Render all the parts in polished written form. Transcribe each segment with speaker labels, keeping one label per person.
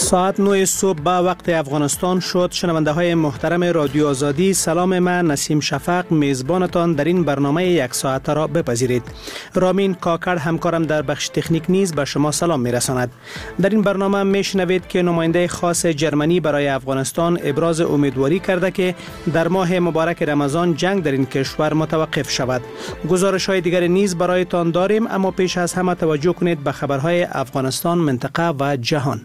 Speaker 1: ساعت 9 صبح به وقت افغانستان شد. شنونده های محترم رادیو آزادی، سلام. من نسیم شفق میزبانتان در این برنامه یک ساعته را بپذیرید. رامین کاکر همکارم در بخش تکنیک نیز به شما سلام میرساند. در این برنامه میشنوید که نماینده خاص جرمنی برای افغانستان ابراز امیدواری کرده که در ماه مبارک رمضان جنگ در این کشور متوقف شود. گزارش های دیگر نیز برایتان داریم، اما پیش از همه توجه کنید به خبرهای افغانستان، منطقه و جهان.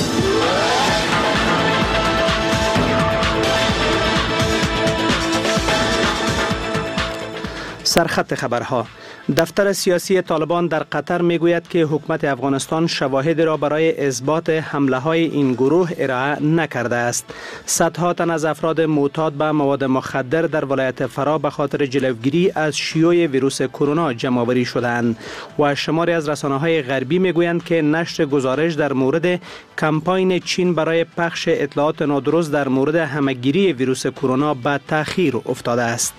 Speaker 1: سرخط خبرها. دفتر سیاسی طالبان در قطر میگوید که حکومت افغانستان شواهد را برای اثبات حمله های این گروه ارائه نکرده است. صدها تن از افراد معتاد به مواد مخدر در ولایت فرا به خاطر جلوگیری از شیوع ویروس کرونا جمع آوری شدند و شماری از رسانه‌های غربی میگویند که نشر گزارش در مورد کمپاین چین برای پخش اطلاعات نادرست در مورد همه‌گیری ویروس کرونا به تأخیر افتاده است.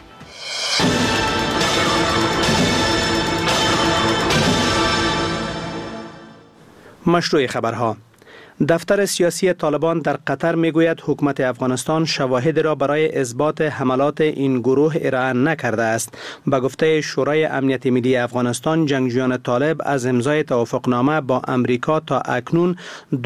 Speaker 1: مشروع خبرها. دفتر سیاسی طالبان در قطر میگوید حکومت افغانستان شواهد را برای اثبات حملات این گروه ارائه نکرده است. به گفته شورای امنیت ملی افغانستان، جنگجویان طالب از امضای توافقنامه با امریکا تا اکنون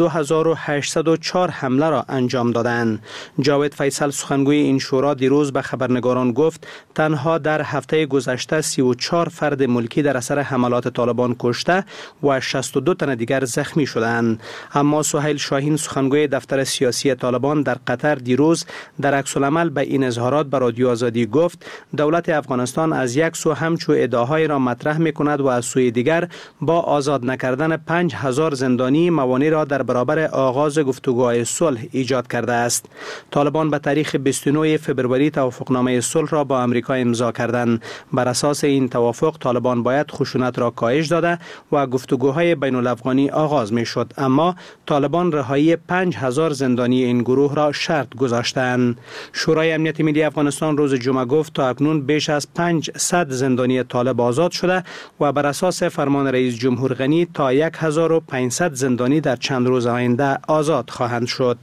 Speaker 1: 2804 حمله را انجام دادند. جاوید فیصل، سخنگوی این شورا، دیروز به خبرنگاران گفت تنها در هفته گذشته 34 فرد ملکی در اثر حملات طالبان کشته و 62 تن دیگر زخمی شدند. اما سهیل شاهین، سخنگوی دفتر سیاسی طالبان در قطر، دیروز در عکس‌العمل به این اظهارات به رادیو آزادی گفت دولت افغانستان از یک سو همچو ادعاهای را مطرح می‌کند و از سوی دیگر با آزاد نکردن 5000 زندانی موانع را در برابر آغاز گفتگوهای صلح ایجاد کرده است. طالبان به تاریخ 29 فوریه توافقنامه صلح را با امریکا امضا کردند. بر اساس این توافق طالبان باید خشونت را کاهش داده و گفتگوهای بین‌الافغانی آغاز می‌شد، اما طالبان رهایی 5000 زندانی این گروه را شرط گذاشتند. شورای امنیت ملی افغانستان روز جمعه گفت تا اکنون بیش از 500 زندانی طالب آزاد شده و بر اساس فرمان رئیس جمهور غنی تا 1500 زندانی در چند روز آینده آزاد خواهند شد.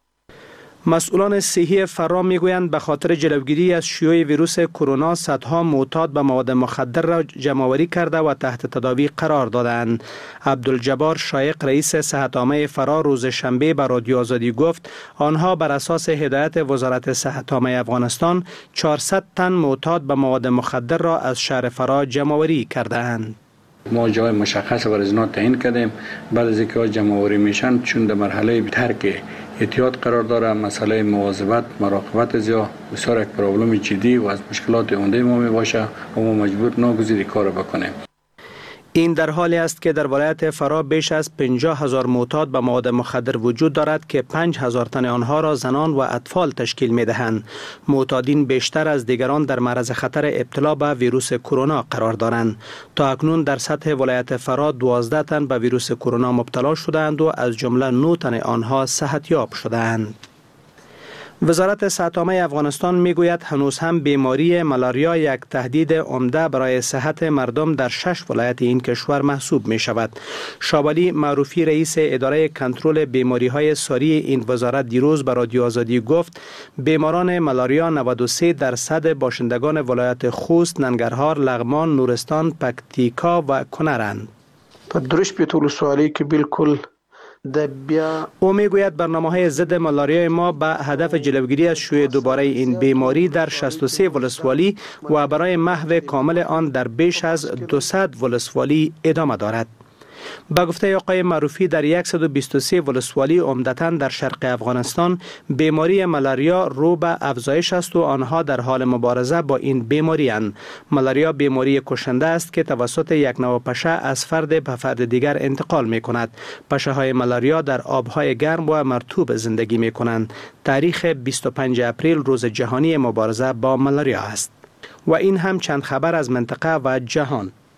Speaker 1: مسئولان صحی فرا میگویند به خاطر جلوگیری از شیوع ویروس کرونا صدها معتاد به مواد مخدر را جمع آوری کرده و تحت تداوی قرار دادند. عبدالجبار شایق، رئیس صحت عامه فرا، روز شنبه به رادیو آزادی گفت آنها بر اساس هدایت وزارت صحت عامه افغانستان 400 تن معتاد به مواد مخدر را از شهر فرا جمع آوری کردند.
Speaker 2: ما جای مشخص برای اینا تعیین کردیم. بعد از اینکه جمع آوری میشن، چون در مرحله ترک احتیاط قرار داره، مسئله مواظبت، مراقبت زیاد بسیار یک پرابلم جدی و از مشکلات عمده ما می باشه و ما مجبور ناگزیر کار بکنیم.
Speaker 1: این در حالی است که در ولایت فرا بیش از 50,000 معتاد به مواد مخدر وجود دارد که 5,000 تن آنها را زنان و اطفال تشکیل می دهند. معتادین بیشتر از دیگران در معرض خطر ابتلا به ویروس کرونا قرار دارند. تا اکنون در سطح ولایت فرا 12 تن به ویروس کرونا مبتلا شدند و از جمله 9 تن آنها صحتیاب شدند. وزارت صحت عامه افغانستان میگوید هنوز هم بیماری ملاریا یک تهدید عمده برای صحت مردم در 6 ولایت این کشور محسوب می شود. شابالی معروفی، رئیس اداره کنترل بیماری های ساری این وزارت، دیروز به رادیو آزادی گفت بیماران ملاریا 93% باشندگان ولایت خوست، ننگرهار، لغمان، نورستان، پکتیکا و کنرند.
Speaker 3: درش به طول سوالی که بالکل
Speaker 1: او میگوید برنامه‌های ضد ملاریا ما به هدف جلوگیری از شیوع دوباره این بیماری در 63 ولسوالی و برای محو کامل آن در بیش از 200 ولسوالی ادامه دارد. به گفته آقای معروفی، در 123 ولسوالی عمدتاً در شرق افغانستان بیماری ملاریا رو به افزایش است و آنها در حال مبارزه با این بیماری اند. ملاریا بیماری کشنده است که توسط یک نوع پشه از فرد به فرد دیگر انتقال می کند. پشه های ملاریا در آبهای گرم و مرطوب زندگی می کنند. تاریخ 25 اپریل روز جهانی مبارزه با ملاریا است. و این هم چند خبر از منطقه و جهان.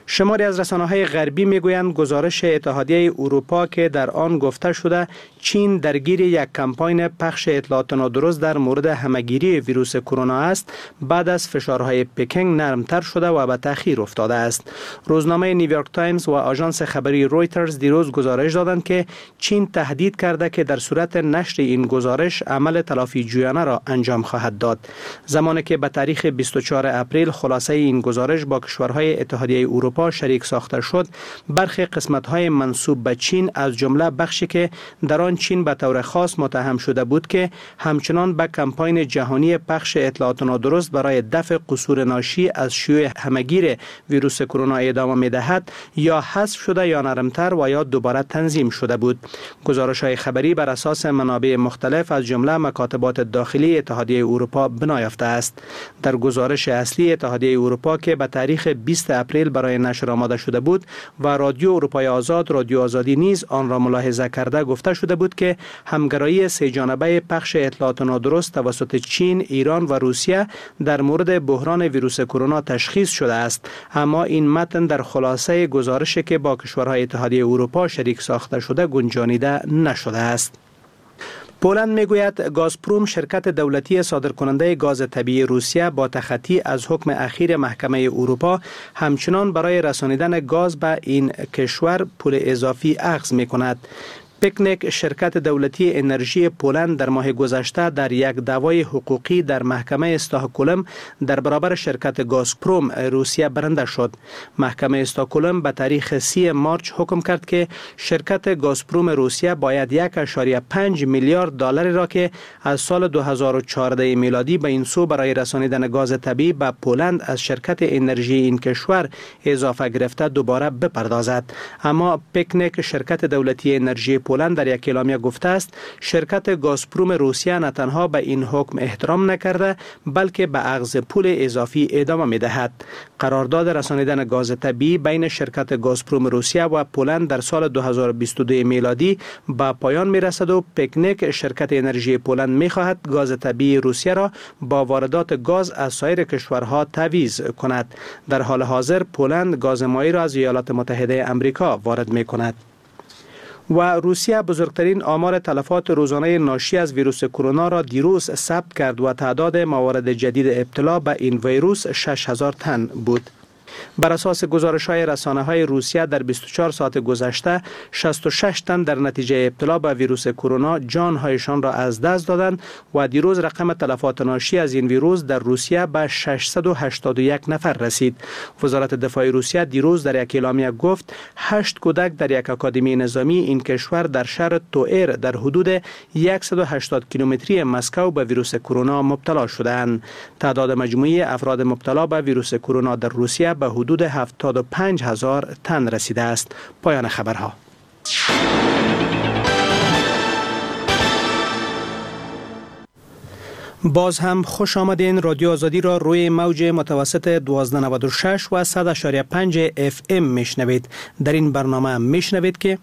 Speaker 1: شماری از رسانه‌های غربی میگویند گزارش اتحادیه اروپا که در آن گفته شده چین درگیر یک کمپاین پخش اطلاعات نادرست در مورد همه‌گیری ویروس کرونا است، بعد از فشارهای پکینگ نرمتر شده و به تأخیر افتاده است. روزنامه نیویورک تایمز و آژانس خبری رویترز دیروز گزارش دادند که چین تهدید کرده که در صورت نشر این گزارش عمل تلافی جویانه را انجام خواهد داد. زمانی که به تاریخ 24 اپریل خلاصه این گزارش با کشورهای اتحادیه اروپا شریک ساخته شد، برخی قسمت‌های منسوب به چین از جمله بخشی که در آن چین به طور خاص متهم شده بود که همچنان به کمپاین جهانی پخش اطلاعات نادرست برای دفع قصور ناشی از شیوع همه‌گیر ویروس کرونا ادامه می‌دهد یا حذف شده یا نرمتر و یا دوباره تنظیم شده بود. گزارش‌های خبری بر اساس منابع مختلف از جمله مکاتبات داخلی اتحادیه اروپا بنا یافته است. در گزارش اصلی اتحادیه اروپا که به تاریخ 20 اپریل برای نشر آماده شده بود و رادیو اروپای آزاد، رادیو آزادی نیز آن را ملاحظه کرده، گفته شده بود که همگرایی سه جانبه پخش اطلاعات نادرست توسط چین، ایران و روسیه در مورد بحران ویروس کرونا تشخیص شده است، اما این متن در خلاصه گزارشی که با کشورهای اتحادیه اروپا شریک ساخته شده گنجانیده نشده است. پولند میگوید گازپروم شرکت دولتی صادرکننده گاز طبیعی روسیه با تخطی از حکم اخیر محکمه اروپا همچنان برای رسانیدن گاز به این کشور پول اضافی اخذ میکند. پیکنیک شرکت دولتی انرژی پولند در ماه گذشته در یک دعوای حقوقی در محکمه استکهلم در برابر شرکت گازپروم روسیه برنده شد. محکمه استکهلم به تاریخ 30 مارچ حکم کرد که شرکت گازپروم روسیه باید 1.5 میلیارد دلار را که از سال 2014 میلادی به این سو برای رسانیدن گاز طبیعی به پولند از شرکت انرژی این کشور اضافه گرفته دوباره بپردازد. اما پیکنیک شرکت دولتی انرژی پولند در یک اعلامیه گفته است شرکت گازپروم روسیه نه تنها به این حکم احترام نکرده بلکه به اخذ پول اضافی ادامه می‌دهد. قرارداد رسانیدن گاز طبیعی بین شرکت گازپروم روسیه و پولند در سال 2022 میلادی به پایان می‌رسد و پیکنیک شرکت انرژی پولند می‌خواهد گاز طبیعی روسیه را با واردات گاز از سایر کشورها تعویض کند. در حال حاضر پولند گاز مایی را از ایالات متحده آمریکا وارد می‌کند. و روسیه بزرگترین آمار تلفات روزانه ناشی از ویروس کرونا را دیروز ثبت کرد و تعداد موارد جدید ابتلا به این ویروس 6000 تن بود. بر اساس گزارش‌های رسانه‌های روسیه در 24 ساعت گذشته 66 تن در نتیجه ابتلا به ویروس کرونا جان‌هایشان را از دست دادند و دیروز رقم تلفات ناشی از این ویروس در روسیه به 681 نفر رسید. وزارت دفاع روسیه دیروز در یک اعلامیه گفت 8 کودک در یک آکادمی نظامی این کشور در شهر توئر در حدود 180 کیلومتری مسکو به ویروس کرونا مبتلا شدند. تعداد مجموعی افراد مبتلا به ویروس کرونا در روسیه به حدود 75,000 تن رسیده است. پایان خبرها. باز هم خوش آمدین. رادیو آزادی را روی موج متوسط 1296 و 100.5 FM میشنوید. در این برنامه میشنوید که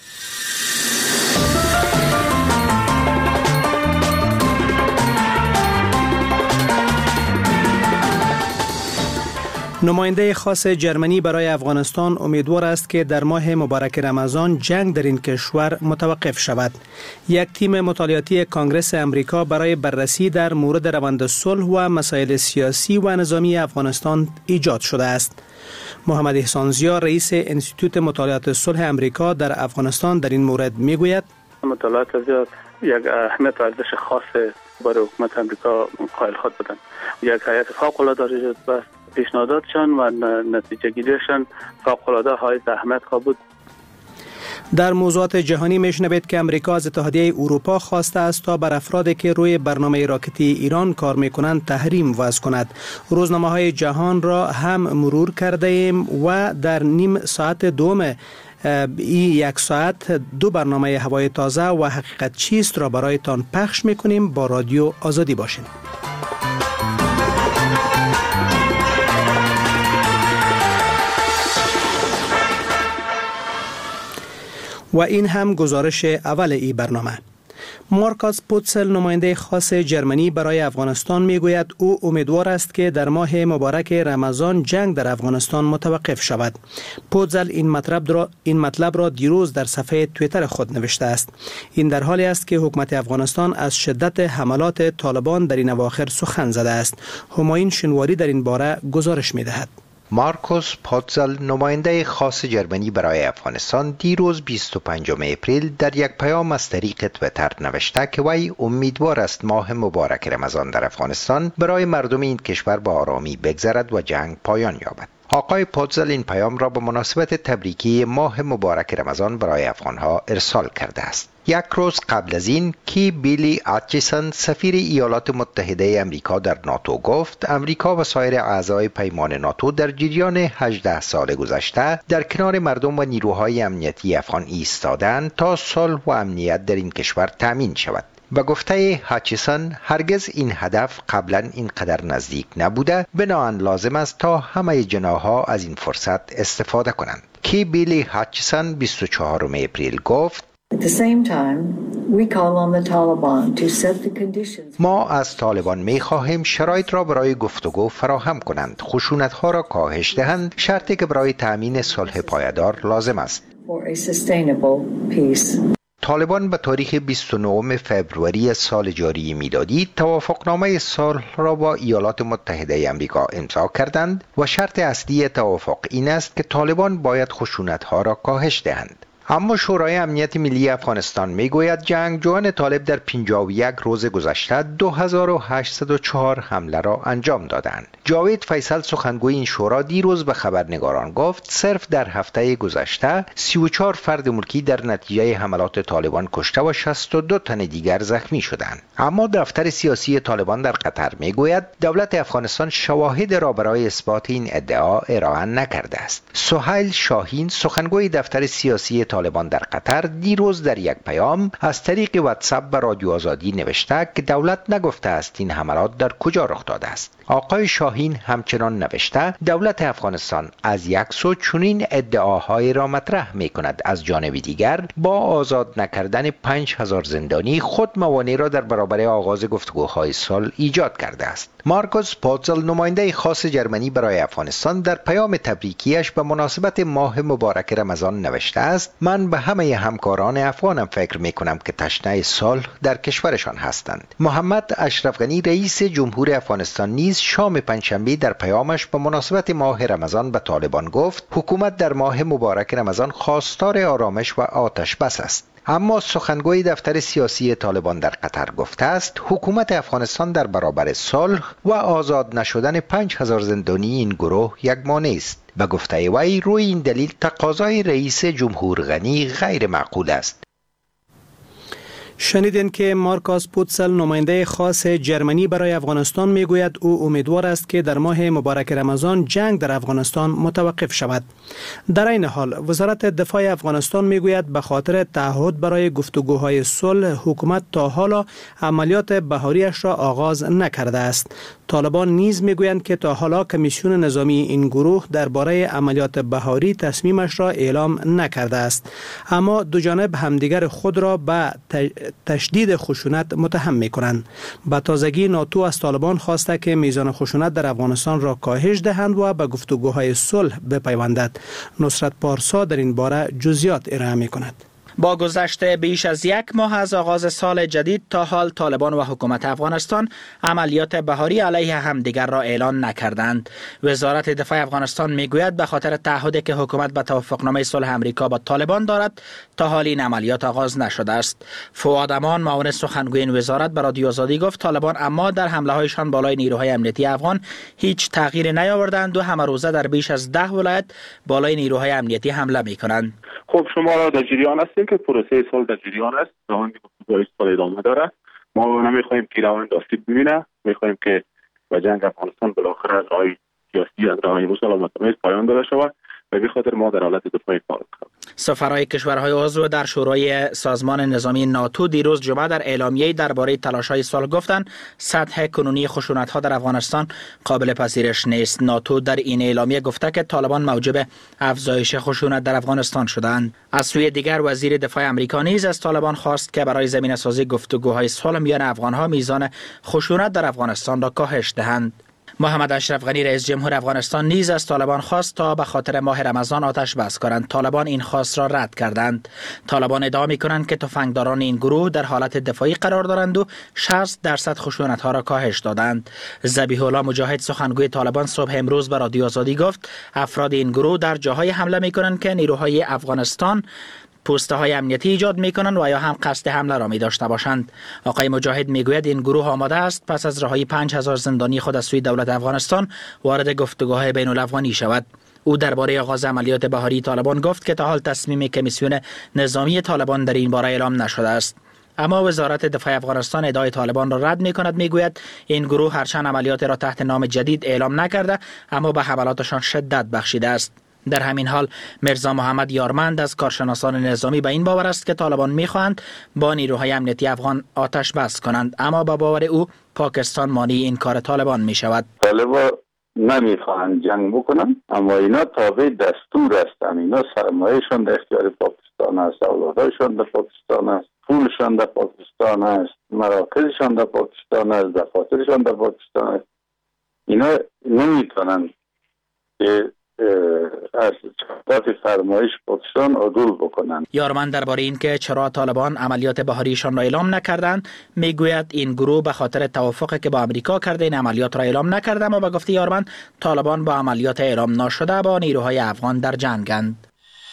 Speaker 1: نماینده خاص جرمنی برای افغانستان امیدوار است که در ماه مبارک رمضان جنگ در این کشور متوقف شود. یک تیم مطالعاتی کانگرس امریکا برای بررسی در مورد روند صلح و مسائل سیاسی و نظامی افغانستان ایجاد شده است. محمد احسان زیا رئیس انستیتوت مطالعات صلح امریکا در افغانستان در این مورد میگوید
Speaker 4: مطالعات زیاد یک اهمیت و ارزش خاص برای حکومت امریکا قائل خود بودند. یک هیئت فوق‌العاده داشت پیشنهاداتشان و نتیجه گیریشان فوق‌العاده های اهمیت بود.
Speaker 1: در موضوعات جهانی میشنوید که امریکا از اتحادیه اروپا خواسته است تا بر افرادی که روی برنامه راکتی ایران کار میکنند تحریم وضع کند. روزنامه‌های جهان را هم مرور کرده ایم و در نیم ساعت دوم یک ساعت دو برنامه هوای تازه و حقیقت چیست را برایتان پخش میکنیم. با رادیو آزادی باشین. و این هم گزارش اول ای برنامه. مارکاس پوتسل نماینده خاص جرمنی برای افغانستان میگوید او امیدوار است که در ماه مبارک رمضان جنگ در افغانستان متوقف شود. پوتسل این مطلب را دیروز در صفحه توییتر خود نوشته است. این در حالی است که حکومت افغانستان از شدت حملات طالبان در این اواخر سخن زده است. همایون شنواری در این باره گزارش می‌دهد.
Speaker 5: مارکوس پوتزل نماینده خاص جرمنی برای افغانستان دیروز 25 اپریل در یک پیام از طریق توییتر نوشته که وی امیدوار است ماه مبارک رمضان در افغانستان برای مردم این کشور با آرامی بگذرد و جنگ پایان یابد. آقای پوتزل این پیام را به مناسبت تبریکی ماه مبارک رمضان برای افغانها ارسال کرده است. یک روز قبل از این کی بیلی اتچیسون سفیر ایالات متحده امریکا در ناتو گفت امریکا و سایر اعضای پیمان ناتو در جریان 18 سال گذشته در کنار مردم و نیروهای امنیتی افغان ایستادند تا صلح و امنیت در این کشور تامین شود. به گفته هاتچیسون هرگز این هدف قبلا اینقدر نزدیک نبوده، بنابراین لازم است تا همه جناح‌ها از این فرصت استفاده کنند. کی بیلی هاتچیسون 24 اپریل گفت ما از طالبان می خواهیم شرایط را برای گفتگو فراهم کنند، خشونت‌ها را کاهش دهند، شرطی که برای تأمین صلح پایدار لازم است. طالبان به تاریخ 29 فوریه سال جاری میلادی توافقنامه صلح را با ایالات متحده امریکا امضا کردند و شرط اصلی توافق این است که طالبان باید خشونت‌ها را کاهش دهند. اما شورای امنیت ملی افغانستان میگوید جنگجویان طالب در 51 روز گذشته 2804 حمله را انجام دادند. جاوید فیصل سخنگوی این شورا دیروز به خبرنگاران گفت صرف در هفته گذشته 34 فرد ملکی در نتیجه حملات طالبان کشته و 62 تن دیگر زخمی شدند. اما دفتر سیاسی طالبان در قطر میگوید دولت افغانستان شواهد را برای اثبات این ادعا ارائه نکرده است. سهیل شاهین سخنگوی دفتر سیاسی طالبان در قطر دیروز در یک پیام از طریق واتساپ به رادیو آزادی نوشته که دولت نگفته است این حملات در کجا رخ داده است. آقای شاهین همچنان نوشته دولت افغانستان از یک سو چنین ادعاهایی را مطرح می کند، از جانب دیگر با آزاد نکردن 5000 زندانی خود موانع را در برابر آغاز گفتگوهای صلح ایجاد کرده است. مارکوس پوتزل نماینده خاص جرمنی برای افغانستان در پیام تبریکیش به مناسبت ماه مبارک رمضان نوشته است من به همه همکاران افغانم فکر می کنم که تشنه صلح در کشورشان هستند. محمد اشرف غنی رئیس جمهور افغانستان نیز شام پنجشنبه در پیامش به مناسبت ماه رمضان به طالبان گفت حکومت در ماه مبارک رمضان خواستار آرامش و آتش بس است. اما سخنگوی دفتر سیاسی طالبان در قطر گفته است حکومت افغانستان در برابر صلح و آزاد نشدن 5000 زندانی این گروه یک مانع است. به گفته وی روی این دلیل تقاضای رئیس جمهور غنی غیر معقول است.
Speaker 1: شنیدین که مارکاس پوتسل نماینده خاص جرمنی برای افغانستان میگوید او امیدوار است که در ماه مبارک رمضان جنگ در افغانستان متوقف شود. در این حال وزارت دفاع افغانستان میگوید به خاطر تعهد برای گفتگوهای صلح حکومت تا حالا عملیات بهاریش را آغاز نکرده است. طالبان نیز میگویند که تا حالا کمیسیون نظامی این گروه درباره عملیات بهاری تصمیمش را اعلام نکرده است، اما دو جانب همدیگر خود را به تشدید خشونت متهم می‌کنند. به تازگی ناتو از طالبان خواسته که میزان خشونت در افغانستان را کاهش دهند و به گفتگوهای صلح بپیوندند. نصرت پارسا در این باره جزئیات ارائه می‌کند.
Speaker 6: با گذشت بیش از یک ماه از آغاز سال جدید تا حال طالبان و حکومت افغانستان عملیات بهاری علیه همدیگر را اعلان نکردند. وزارت دفاع افغانستان میگوید به خاطر تعهدی که حکومت به توافقنامه صلح امریکا با طالبان دارد تا حال این عملیات آغاز نشده است. فواد امان معاون سخنگوی این وزارت به رادیو آزادی گفت طالبان اما در حمله هایشان بالای نیروهای امنیتی افغان هیچ تغییری نیاوردند و همه روزه در بیش از 10 ولایت بالای نیروهای امنیتی حمله میکنند.
Speaker 7: خب شما را در جریان هستیم که پروسه صلح در جریان است، روند گفتگوهای صلح ادامه دارد. ما نمیخواهیم که روند آسیب ببینه، میخواهیم که و جنگ افغانستان بالاخره از راه سیاسی از راه مسالمت‌آمیز پایان داده شود و به خاطر ما در حالت دفاعی کار می‌کنیم.
Speaker 6: سفرای کشورهای عضو در شورای سازمان نظامی ناتو دیروز جمعه در اعلامیه درباره تلاش‌های صلح گفتند سطح کنونی خشونت‌ها در افغانستان قابل پذیرش نیست. ناتو در این اعلامیه گفته که طالبان موجب افزایش خشونت در افغانستان شدند. از سوی دیگر وزیر دفاع آمریکا نیز از طالبان خواست که برای زمینه‌سازی گفتگوهای صلح میان افغان‌ها میزان خشونت در افغانستان را کاهش دهند. محمد اشرف غنی رئیس جمهور افغانستان نیز از طالبان خواست تا به خاطر ماه رمضان آتش بس کنند. طالبان این خواست را رد کردند. طالبان ادعا می‌کنند که تفنگداران این گروه در حالت دفاعی قرار دارند و 60% خشونت‌ها را کاهش دادند. ذبیح الله مجاهد سخنگوی طالبان صبح امروز به رادیو آزادی گفت افراد این گروه در جاهای حمله می‌کنند که نیروهای افغانستان پوسته های امنیتی ایجاد میکنند و یا هم قصد حمله را می داشته باشند. آقای مجاهد میگوید این گروه آماده است پس از رهایی 5000 زندانی خود از سوی دولت افغانستان وارد گفتگوهای بین الافغانی شود. او درباره آغاز عملیات بهاری طالبان گفت که تا حال تصمیم کمیسیون نظامی طالبان در این باره اعلام نشده است. اما وزارت دفاع افغانستان ادعای طالبان را رد می‌کند. میگوید این گروه هرچند عملیات را تحت نام جدید اعلام نکرده اما به حملاتشان شدت بخشیده است. در همین حال مرزا محمد یارمند از کارشناسان نظامی به این باور است که طالبان می‌خواهند با نیروهای امنیتی افغان آتش بس کنند، اما با باور او پاکستان مانع این کار طالبان می‌شود.
Speaker 8: طالبان نمی‌خواهند جنگ بکنند اما اینا تابع دستور هستند. اینا سرمایه‌شان در اختیار پاکستان است، اولادشان در پاکستان است، پولشان در پاکستان است، مراکزشان در پاکستان است، دفاترشان در پاکستان است. اینا نمی‌تونند که از چهارت فرمایش پاکستان عدول بکنند.
Speaker 6: یارمند درباره این که چرا طالبان عملیات بهاریشان را اعلام نکردند میگوید این گروه به خاطر توافقی که با امریکا کرده این عملیات را اعلام نکرده، اما به گفته یارمند طالبان با عملیات اعلام نشده با نیروهای افغان در جنگند.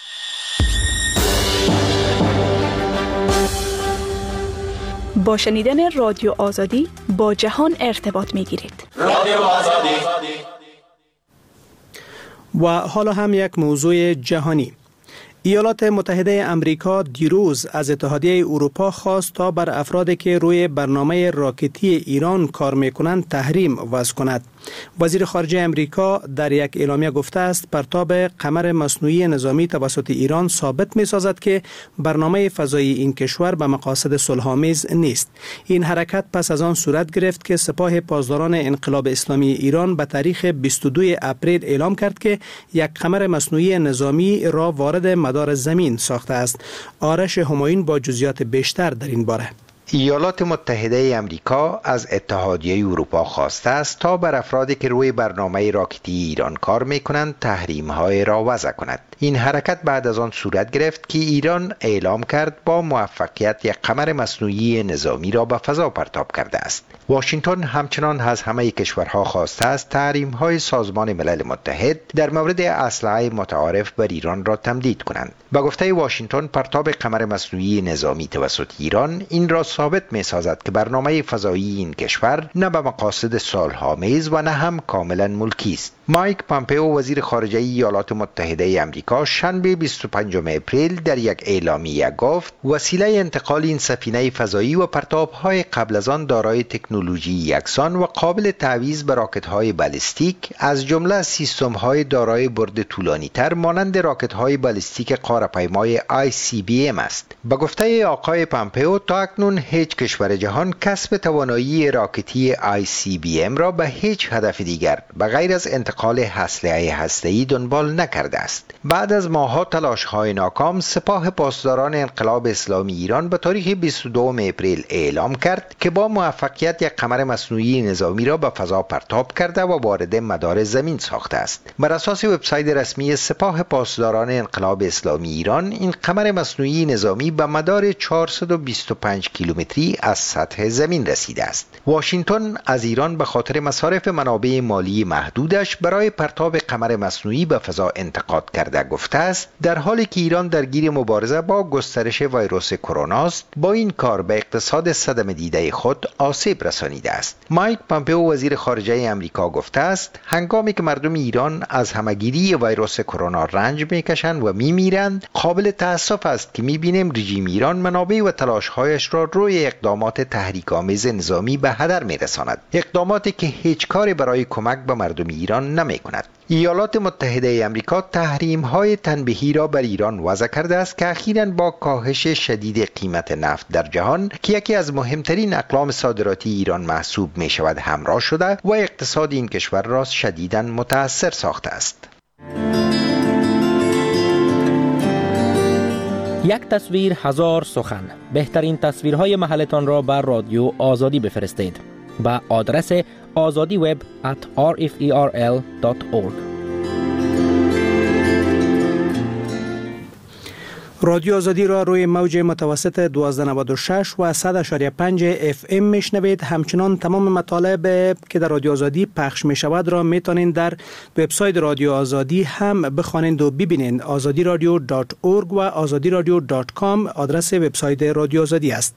Speaker 9: با شنیدن رادیو آزادی با جهان ارتباط میگیرید.
Speaker 10: رادیو آزادی.
Speaker 1: و حالا هم یک موضوع جهانی. ایالات متحده امریکا دیروز از اتحادیه اروپا خواست تا بر افرادی که روی برنامه راکتی ایران کار میکنند تحریم وضع کند. وزیر خارجه امریکا در یک اعلامیه گفته است پرتاب قمر مصنوعی نظامی توسط ایران ثابت می‌سازد که برنامه فضایی این کشور به مقاصد صلح‌آمیز نیست. این حرکت پس از آن صورت گرفت که سپاه پاسداران انقلاب اسلامی ایران به تاریخ 22 اپریل اعلام کرد که یک قمر مصنوعی نظامی را وارد مدار زمین ساخته است. آرش همایون با جزئیات بیشتر در این باره.
Speaker 5: ایالات متحده امریکا از اتحادیه اروپا خواسته است تا بر افرادی که روی برنامه راکتی ایران کار می‌کنند تحریم‌های را وضع کند. این حرکت بعد از آن صورت گرفت که ایران اعلام کرد با موفقیت یک قمر مصنوعی نظامی را به فضا پرتاب کرده است. واشنگتن همچنان از همه کشورها خواسته است تحریم‌های سازمان ملل متحد در مورد اسلحه متعارف بر ایران را تمدید کنند. به گفته واشنگتن پرتاب قمر مصنوعی نظامی توسط ایران این را ثابت می‌سازد که برنامه فضایی این کشور نه به مقاصد صلح‌آمیز و نه هم کاملا ملکی است. مایک پامپئو وزیر خارجه ایالات متحده امریکا شنبه 25 اپریل در یک اعلامیه گفت وسیله انتقال این سفینه فضایی و پرتاب‌های قبل از آن دارای تکنولوژی یکسان و قابل تعویض به راکت‌های بالستیک از جمله سیستم‌های دارای برد طولانی‌تر مانند راکت‌های بالستیک قاره‌پیمای ICBM است. به گفته آقای پامپئو تا اکنون هیچ کشور جهان کسب توانایی راکتی ICBM را به هیچ هدف دیگر به غیر از انتقال اسلحه هسته‌ای دنبال نکرده است. بعد از ماه‌ها تلاش‌های ناکام سپاه پاسداران انقلاب اسلامی ایران به تاریخ 22 اپریل اعلام کرد که با موفقیت یک قمر مصنوعی نظامی را به فضا پرتاب کرده و وارد مدار زمین ساخته است. بر اساس وبسایت رسمی سپاه پاسداران انقلاب اسلامی ایران این قمر مصنوعی نظامی به مدار 425 کیلومتری از سطح زمین رسیده است. واشنگتن از ایران به خاطر مصارف منابع مالی محدودش برای پرتاب قمر مصنوعی به فضا انتقاد کرده گفته است در حالی که ایران درگیر مبارزه با گسترش ویروس کرونا است با این کار به اقتصاد صدمه دیده خود آسیب رسانیده است. مایک پامپئو وزیر خارجه امریکا گفته است هنگامی که مردم ایران از همهگیری ویروس کرونا رنج میکشند و میمیرند قابل تأسف است که میبینیم رژیم ایران منابع و تلاش‌هایش را روی اقدامات تحریک‌آمیز نظامی به هدر میرساند، اقداماتی که هیچ کاری برای کمک به مردم ایران نمی‌کند. ایالات متحده آمریکا تحریم‌های تنبیهی را بر ایران وضع کرده است که اخیراً با کاهش شدید قیمت نفت در جهان که یکی از مهمترین اقلام صادراتی ایران محسوب می‌شود همراه شده و اقتصاد این کشور را شدیداً متأثر ساخته است.
Speaker 10: یک تصویر هزار سخن. بهترین تصویرهای محلتان را بر رادیو آزادی بفرستید با آدرس azadiweb@rferl.org.
Speaker 1: رادیو آزادی را روی موج متوسط 1296 و 100.5 FM میشنوید. همچنان تمام مطالب که در رادیو آزادی پخش می شود را میتونید در وبسایت رادیو آزادی هم بخوانید و ببینید. azadiradio.org و azadiradio.com آدرس وبسایت رادیو آزادی است.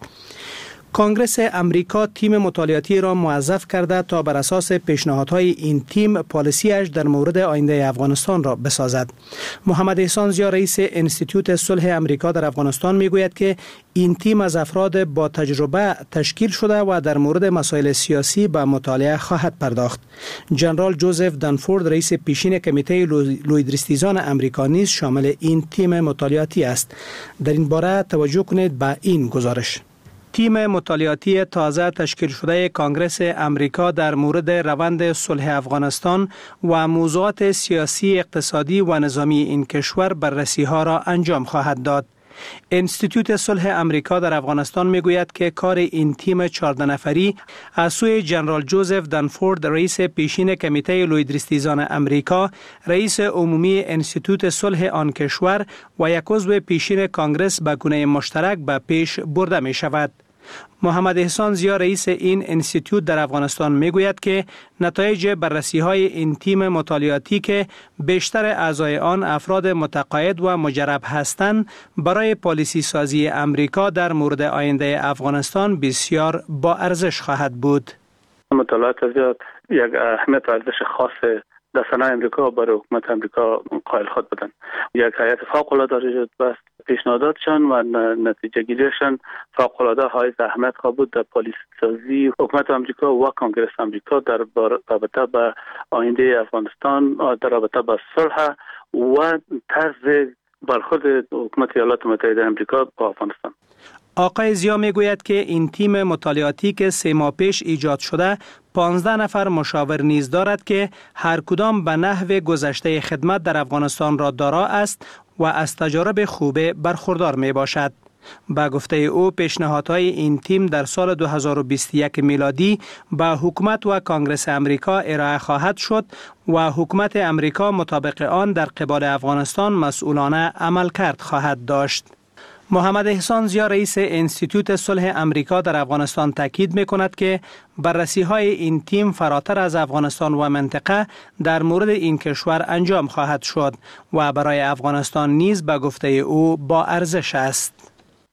Speaker 1: کنگره امریکا تیم مطالعاتی را موظف کرده تا بر اساس پیشنهادهای این تیم پالیسیش در مورد آینده افغانستان را بسازد. محمد احسان ضیا رئیس انستیتوت صلح امریکا در افغانستان میگوید که این تیم از افراد با تجربه تشکیل شده و در مورد مسائل سیاسی به مطالعه خواهد پرداخت. جنرال جوزف دانفورد رئیس پیشین کمیته لویدریستیزان امریکا نیز شامل این تیم مطالعاتی است. در این باره توجه کنید به این گزارش. تیم مطالعاتی تازه تشکیل شده کنگره امریکا در مورد روند صلح افغانستان و موضوعات سیاسی، اقتصادی و نظامی این کشور بررسی‌ها را انجام خواهد داد. انستیتوت صلح امریکا در افغانستان میگوید که کار این تیم 14 نفری از سوی جنرال جوزف دانفورد رئیس پیشین کمیته لویدریستیزان امریکا، رئیس عمومی انستیتوت صلح آن کشور و یک عضو پیشین کانگرس به گونه مشترک به پیش برده می شود. محمد احسان ضیا رئیس این انستیتوت در افغانستان میگوید که نتایج بررسی‌های این تیم مطالعاتی که بیشتر اعضای آن افراد متقاعد و مجرب هستند برای پالیسی سازی امریکا در مورد آینده افغانستان بسیار با ارزش خواهد بود.
Speaker 4: مطالعات زیاد یک اهمیت و ارزش خاص در صنایع امریکا برای حکومت امریکا قائل خود بدن. یک هیئت فوق‌العاده وجود است. پیشنهاداتشان و نتیجه گیریشان فوق‌العاده های اهمیت خواهد بود در پالیسی سازی حکومت امریکا و کنگره امریکا در رابطه با آینده افغانستان، در رابطه با صلح و طرز برخورد حکومت ایالات متحده امریکا با افغانستان.
Speaker 1: آقای ضیا میگوید که این تیم مطالعاتی که 3 ماه پیش ایجاد شده 15 نفر مشاور نیز دارد که هر کدام به نحو گذشته خدمت در افغانستان را دارا است و از تجارب خوب برخوردار می باشد. با گفته او پیشنهادهای این تیم در سال 2021 میلادی به حکومت و کنگره امریکا ارائه خواهد شد و حکومت امریکا مطابق آن در قبال افغانستان مسئولانه عملکرد خواهد داشت. محمد احسان ضیا رئیس انستیتوت صلح امریکا در افغانستان تاکید می‌کند که بررسی‌های این تیم فراتر از افغانستان و منطقه در مورد این کشور انجام خواهد شد و برای افغانستان نیز به گفته او با ارزش است.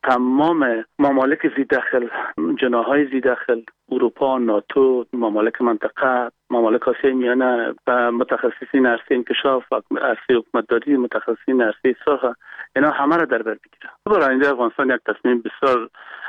Speaker 4: تمام ممالک زیداخل، جناح‌های زیداخل، اروپا، ناتو، ممالک منطقه، ممالک آسیای میانه و متخصصین عرصه انکشاف و عرصه حکومتداری، متخصصین عرصه صلح، اینا همه را در بر بگیره. برای آینده افغانستان یک تصمیم بسیار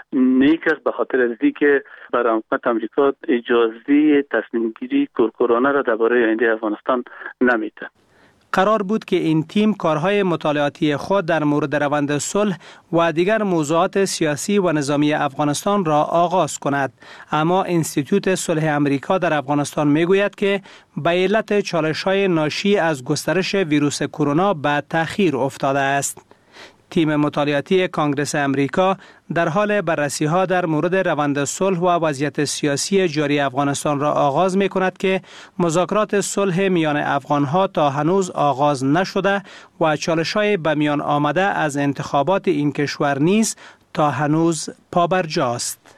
Speaker 4: نیک است، به خاطر از اینکه برای حکومت امریکا اجازه تصمیم گیری کورکورانه را درباره آینده افغانستان نمیده.
Speaker 1: قرار بود که این تیم کارهای مطالعاتی خود در مورد روند صلح و دیگر موضوعات سیاسی و نظامی افغانستان را آغاز کند، اما انستیتوت صلح امریکا در افغانستان میگوید که به علت چالش‌های ناشی از گسترش ویروس کرونا به تأخیر افتاده است. تیم مطالعاتی کنگره امریکا در حال بررسی‌ها در مورد روند صلح و وضعیت سیاسی جاری افغانستان را آغاز می‌کند که مذاکرات صلح میان افغان‌ها تا هنوز آغاز نشده و چالش‌های به میان آمده از انتخابات این کشور نیز تا هنوز پابرجاست.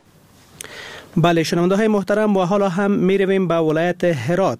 Speaker 1: بله شنونده‌های محترم، و حالا هم می‌رویم به ولایت هرات.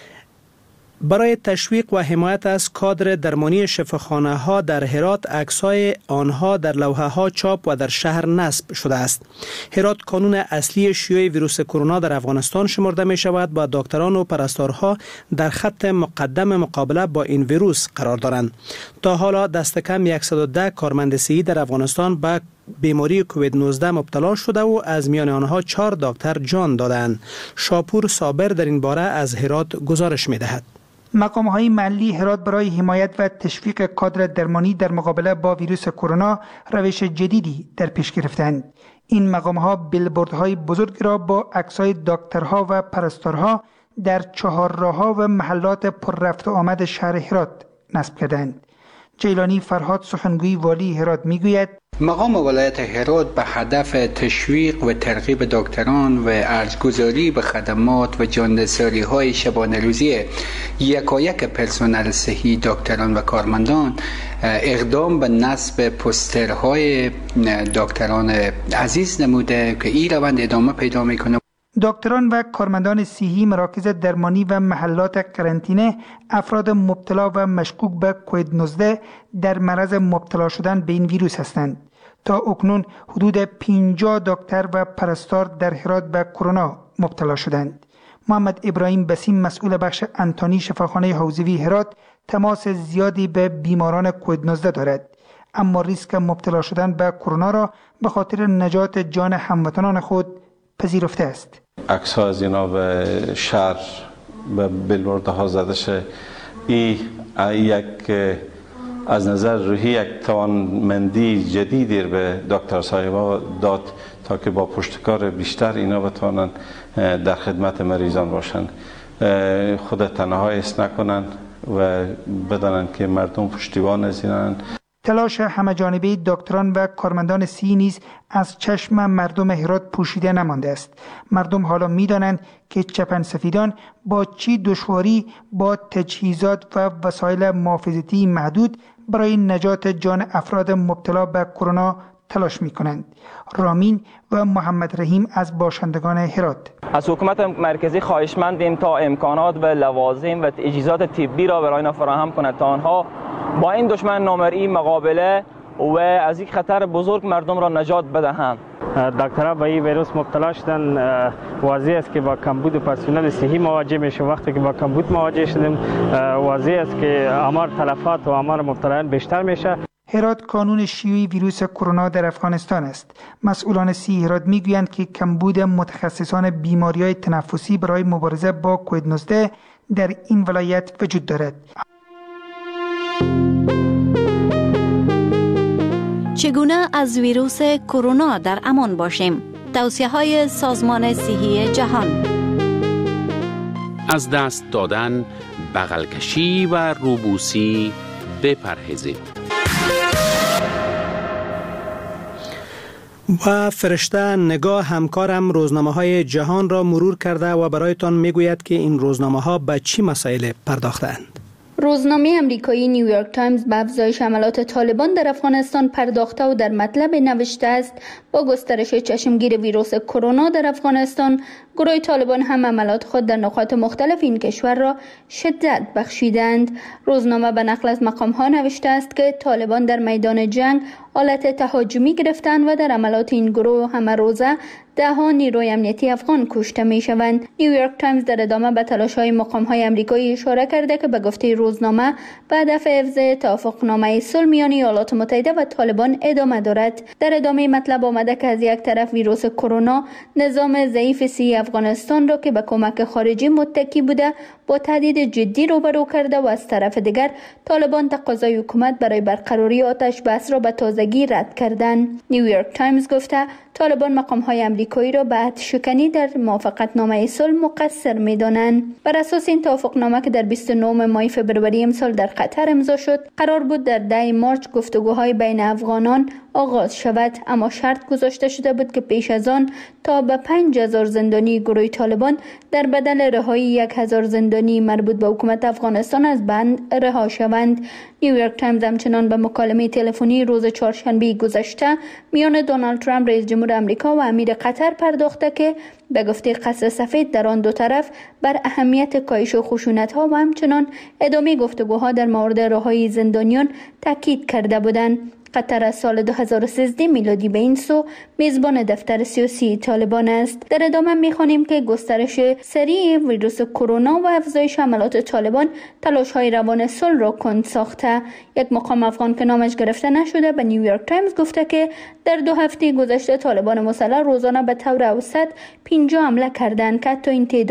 Speaker 1: برای تشویق و حمایت از کادر درمانی شفاخانه‌ها در هرات، عکس‌های آنها در لوحه‌ها چاپ و در شهر نصب شده است. هرات کانون اصلی شیوع ویروس کرونا در افغانستان شمرده می‌شود و دکتران و پرستارها در خط مقدم مقابله با این ویروس قرار دارند. تا حالا دست کم 110 کارمند صحی در افغانستان به بیماری کووید 19 مبتلا شده و از میان آنها 4 دکتر جان دادند. شاپور صابر در این باره از هرات گزارش می‌دهد.
Speaker 11: مقام‌های محلی هرات برای حمایت و تشویق کادر درمانی در مقابله با ویروس کرونا روش جدیدی در پیش گرفتند. این مقام‌ها بیلبوردهای بزرگ را با عکس‌های دکترها و پرستارها در چهارراه‌ها و محلات پر رفت و آمد شهر هرات نصب کردند. جیلانی فرهاد سخنگوی والی هرات میگوید
Speaker 12: مقام ولایت هرات به هدف تشویق و ترغیب دکتران و ارزگذاری به خدمات و جاندساری‌های شبانه روزی یکایک پرسنل صحی، دکتران و کارمندان اقدام به نصب پوسترهای دکتران عزیز نموده که این روند ادامه پیدا میکنه.
Speaker 11: دکتران و کارمندان صحی مراکز درمانی و محلات قرنطینه افراد مبتلا و مشکوک به کووید 19 در معرض مبتلا شدن به این ویروس هستند. تا اکنون حدود 50 دکتر و پرستار در هرات به کرونا مبتلا شدند. محمد ابراهیم بسیم مسئول بخش انتانی شفاخانه حوزوی هرات تماس زیادی به بیماران کووید 19 دارد، اما ریسک مبتلا شدن به کرونا را به خاطر نجات جان هموطنان خود پذیرفته است.
Speaker 13: عکس‌ها از اینا به شهر به بیلبوردها زده شه. این یک از نظر روحی یک توانمندی جدیدی به دکتر صاحبا داد تا که با پشتکار بیشتر اینا بتوانند در خدمت مریضان باشند، خود تنها ایست نکنن و بدانند که مردم پشتیبان از اینند.
Speaker 11: تلاش همه‌جانبه دکتران و کارمندان صحی نیز از چشم مردم هرات پوشیده نمانده است. مردم حالا می‌دانند که چپنسفیدان با چه دشواری با تجهیزات و وسایل محافظتی محدود برای نجات جان افراد مبتلا به کرونا تلاش می‌کنند. رامین و محمد رحیم از باشندگان هرات
Speaker 14: از حکومت مرکزی خواهشمندیم تا امکانات و لوازم و تجهیزات طبی را برای آنها فراهم کند تا آنها با این دشمن نامرئی مقابله و از این خطر بزرگ مردم را نجات بدهند.
Speaker 15: دکترها به این ویروس مبتلا شدن، واضح است که با کمبود پرسنل صحی مواجه میشه. وقتی که با کمبود مواجه شدیم واضح است که آمار تلفات و آمار مبتلایان بیشتر میشه.
Speaker 11: هرات کانون شیوع ویروس کرونا در افغانستان است. مسئولان صحی هرات میگویند که کمبود متخصصان بیماری‌های تنفسی برای مبارزه با کووید 19 در این ولایت وجود دارد.
Speaker 16: چگونه از ویروس کرونا در امان باشیم؟ توصیه‌های سازمان صحی جهان.
Speaker 17: از دست دادن، بغل کشی و روبوسی بپرهیزید.
Speaker 1: و فرشته نگاه همکارم روزنامه‌های جهان را مرور کرده و برایتان میگوید که این روزنامه‌ها به چه مسائل پرداختند.
Speaker 18: روزنامه امریکایی نیویورک تایمز به افزایش حملات طالبان در افغانستان پرداخته و در مطلب نوشته است با گسترش چشمگیر ویروس کرونا در افغانستان، گروه طالبان هم حملات خود در نقاط مختلف این کشور را شدت بخشیدند. روزنامه به نقل از مقام‌ها نوشته است که طالبان در میدان جنگ آلت تهاجمی گرفتند و در عملات این گروه همه روزه ده‌ها نیروی امنیتی افغان کشته می‌شوند. نیویورک تایمز در ادامه به تلاش‌های مقام‌های آمریکایی اشاره کرده که به گفته روزنامه به هدف حفظ توافقنامه صلح میان ایالات متحده و طالبان ادامه دارد. در ادامه مطلب آمده که از یک طرف ویروس کرونا نظام ضعیف صحی افغانستان را که به کمک خارجی متکی بوده با تهدید جدی روبرو کرده و از طرف دیگر طالبان تقاضای حکومت برای برقراری آتش بس را به تازگی رد کردند. نیویورک تایمز گفته طالبان مقام‌های آمریکایی را به عهدشکنی در موافقتنامه صلح مقصر می‌دانند. بر اساس این توافقنامه که در 29 ماه فوریه امسال در قطر امضا شد، قرار بود در 10 مارس گفتگوهای بین افغانان آغاز شود، اما شرط گذاشته شده بود که پیش از آن تا به 5000 زندانی گروه طالبان در بدل رهایی 1000 زندانی مربوط به حکومت افغانستان از بند رها شوند. نیویورک تایمز همچنان به مکالمه تلفنی روز چهارشنبه گذشته میان دونالد ترامپ رئیس جمهور آمریکا و امیر قطر پرداخته که به گفته قصر سفید در آن دو طرف بر اهمیت کاهش خشونت‌ها و همچنان ادامه گفتگوها در مورد رهایی زندانیان تاکید کرده بودند. قطر از سال 2013 میلادی به این سو میزبان دفتر سیاسی طالبان است. در ادامه می‌خوانیم که گسترش سریع ویروس کرونا و افزایش حملات طالبان تلاش‌های روان صلح را کند ساخته. یک مقام افغان که نامش گرفته نشده به نیویورک تایمز گفته که در 2 هفته گذشته طالبان مسلح روزانه به طور اوسط 50 حمله کردند که حتی این تعداد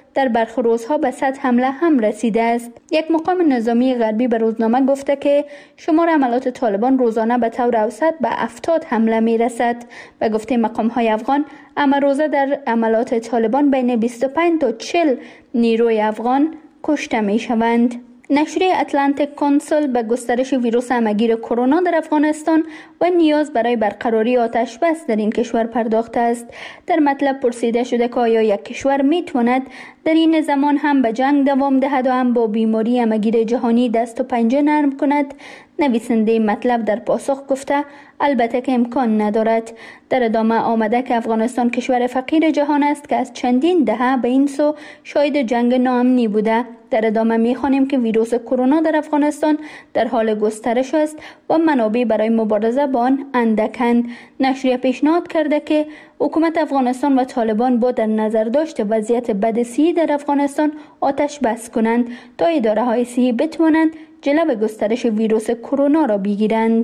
Speaker 18: در برخی روزها به 100 حمله هم رسیده است. یک مقام نظامی غربی به روزنامه گفته که شمار حملات طالبان روزانه به طور اوسط به 70 حمله می رسد. به گفته مقام‌های افغان، روزه در حملات طالبان بین 25 تا 40 نیروی افغان کشته می شوند. نشریه اتلانتیک کانسل به گسترش ویروس همهگیر کرونا در افغانستان و نیاز برای برقراری آتش بس در این کشور پرداخته است. در مطلب پرسیده شده که آیا یک کشور می تواند در این زمان هم به جنگ دوام دهد و هم با بیماری همهگیر جهانی دست و پنجه نرم کند؟ نویسنده مطلب در پاسخ گفته البته که امکان ندارد. در ادامه آمده که افغانستان کشور فقیر جهان است که از چندین دهه به این سو شاهد جنگ ناامنی بوده. در ادامه می‌خوانیم که ویروس کرونا در افغانستان در حال گسترش است و منابع برای مبارزه با آن اندکند. نشریه پیشنهاد کرده که حکومت افغانستان و طالبان با در نظر داشت وضعیت بد صحی در افغانستان آتش بس کنند تا اداره‌های صحی بتوانند جلو گسترش ویروس کرونا را بگیرند.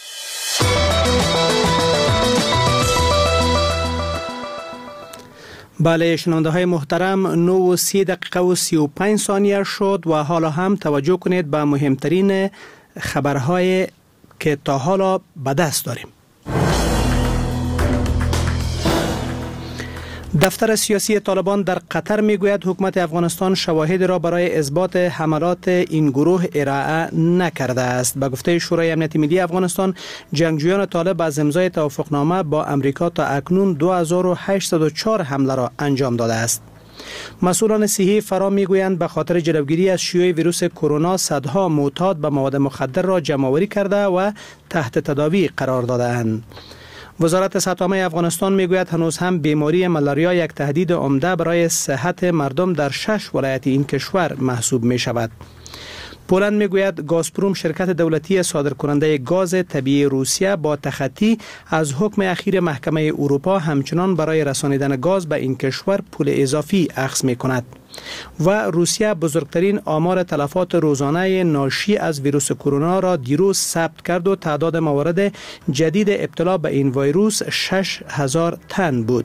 Speaker 1: بله شنونده های محترم، 9:30 دقیقه و 35 ثانیه شد و حالا هم توجه کنید به مهمترین خبرهای که تا حالا به دست داریم. دفتر سیاسی طالبان در قطر میگوید حکومت افغانستان شواهد را برای اثبات حملات این گروه ارائه نکرده است. به گفته شورای امنیت ملی افغانستان، جنگجویان طالب از امضای توافقنامه با امریکا تا اکنون 2804 حمله را انجام داده است. مسئولان صحی فرا میگویند به خاطر جلوگیری از شیوع ویروس کرونا صدها معتاد به مواد مخدر را جمع‌آوری کرده و تحت تداوی قرار داده‌اند. وزارت صحت عامه افغانستان میگوید هنوز هم بیماری ملاریا یک تهدید عمده برای صحت مردم در 6 ولایت این کشور محسوب می شود. پولند میگوید گازپروم شرکت دولتی صادرکننده گاز طبیعی روسیه با تخطی از حکم اخیر محکمه اروپا همچنان برای رسانیدن گاز به این کشور پول اضافی اخذ می کند. و روسیه بزرگترین آمار تلفات روزانه ناشی از ویروس کرونا را دیروز ثبت کرد و تعداد موارد جدید ابتلا به این ویروس 6000 تن بود.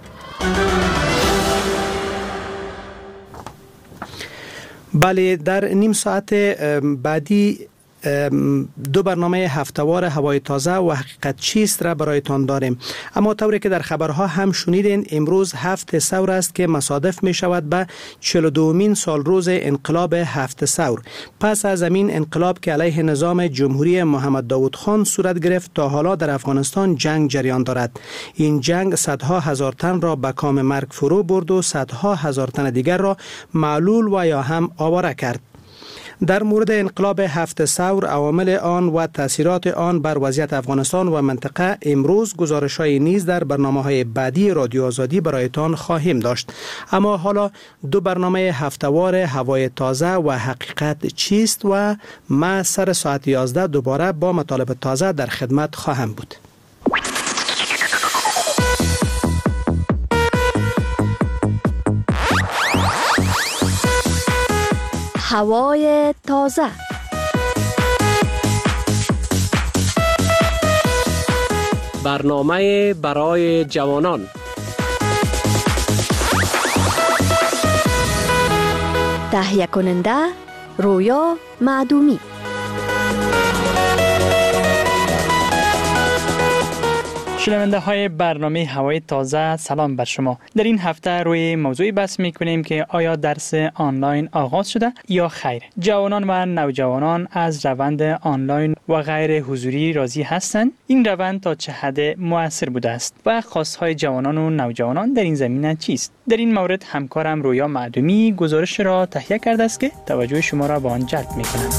Speaker 1: بله در نیم ساعت بعدی دو برنامه هفته‌وار هوای تازه و حقیقت چیست را برایتان داریم. اما طوری که در خبرها هم شنیدین، امروز 7 ثور است که مصادف می شود به 42مین سال روز انقلاب 7 ثور. پس از این انقلاب که علیه نظام جمهوری محمد داود خان صورت گرفت، تا حالا در افغانستان جنگ جریان دارد. این جنگ صدها هزار تن را به کام مرگ فرو برد و صدها هزار تن دیگر را معلول و یا هم آواره کرد. در مورد انقلاب 7 ثور، عوامل آن و تأثیرات آن بر وضعیت افغانستان و منطقه امروز گزارش‌های نیز در برنامه‌های بعدی رادیو آزادی برایتان خواهیم داشت. اما حالا دو برنامه هفته‌وار هوای تازه و حقیقت چیست و ما سر ساعت 11 دوباره با مطالب تازه در خدمت خواهم بود.
Speaker 16: هوای تازه.
Speaker 10: برنامه برای جوانان.
Speaker 16: تهیه کننده رویا معدومی.
Speaker 6: شنونده های برنامه هوای تازه، سلام بر شما. در این هفته روی موضوعی بحث میکنیم که آیا درس آنلاین آغاز شده یا خیر. جوانان و نوجوانان از روند آنلاین و غیر حضوری راضی هستند؟ این روند تا چه حد مؤثر بوده است و خواستهای جوانان و نوجوانان در این زمینه چیست؟ در این مورد همکارم رویا معدومی گزارش را تهیه کرده است که توجه شما را به آن جلب می‌کند.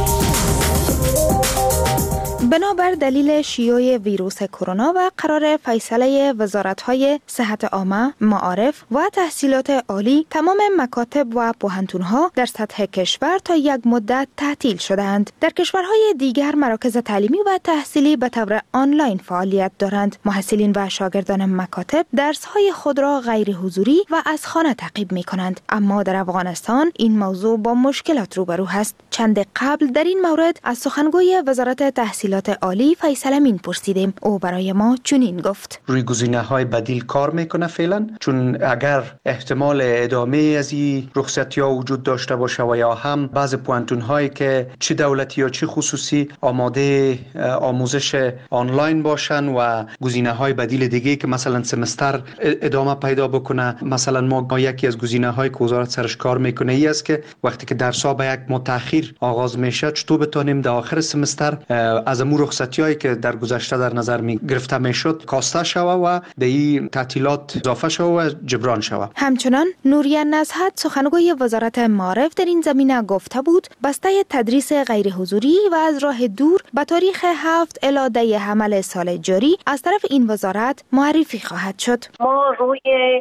Speaker 19: بنابر دلیل شیوع ویروس کرونا و قرار فیصله وزارت‌های صحت عامه، معارف و تحصیلات عالی، تمام مکاتب و پوهنتون‌ها در سطح کشور تا یک مدت تعطیل شدند. در کشورهای دیگر مراکز تعلیمی و تحصیلی به طور آنلاین فعالیت دارند. محصلین و شاگردان مکاتب درس‌های خود را غیر حضوری و از خانه تعقیب می‌کنند. اما در افغانستان این موضوع با مشکلات روبرو است. چند قبل در این مورد از سخنگوی وزارت تحصیلات تحصیلات عالی فیصل امین پرسیدیم. او برای ما چنین گفت:
Speaker 20: روی گزینه‌های بدیل کار میکنه فعلا، چون اگر احتمال ادامه از این رخصتی‌ها وجود داشته باشه و یا هم بعض پوانتون‌هایی که چه دولتی یا چه خصوصی آماده آموزش آنلاین باشن و گزینه‌های بدیل دیگه که مثلا سمستر ادامه پیدا بکنه. مثلا ما یکی از گزینه‌های که وزارت سرش کار میکنه ای است که وقتی که درس‌ها به یک متأخر آغاز میشه چطور بتونیم در آخر سمستر از امور رخصتی‌هایی که در گذشته در نظر گرفته میشد کاسته شود و در این تعطیلات اضافه شود و جبران شود.
Speaker 19: همچنان نوریه نزهت سخنگوی وزارت معارف در این زمینه گفته بود بسته تدریس غیر حضوری و از راه دور به تاریخ 7 الی 10 حمل سال جاری از طرف این وزارت معرفی خواهد شد.
Speaker 21: ما روی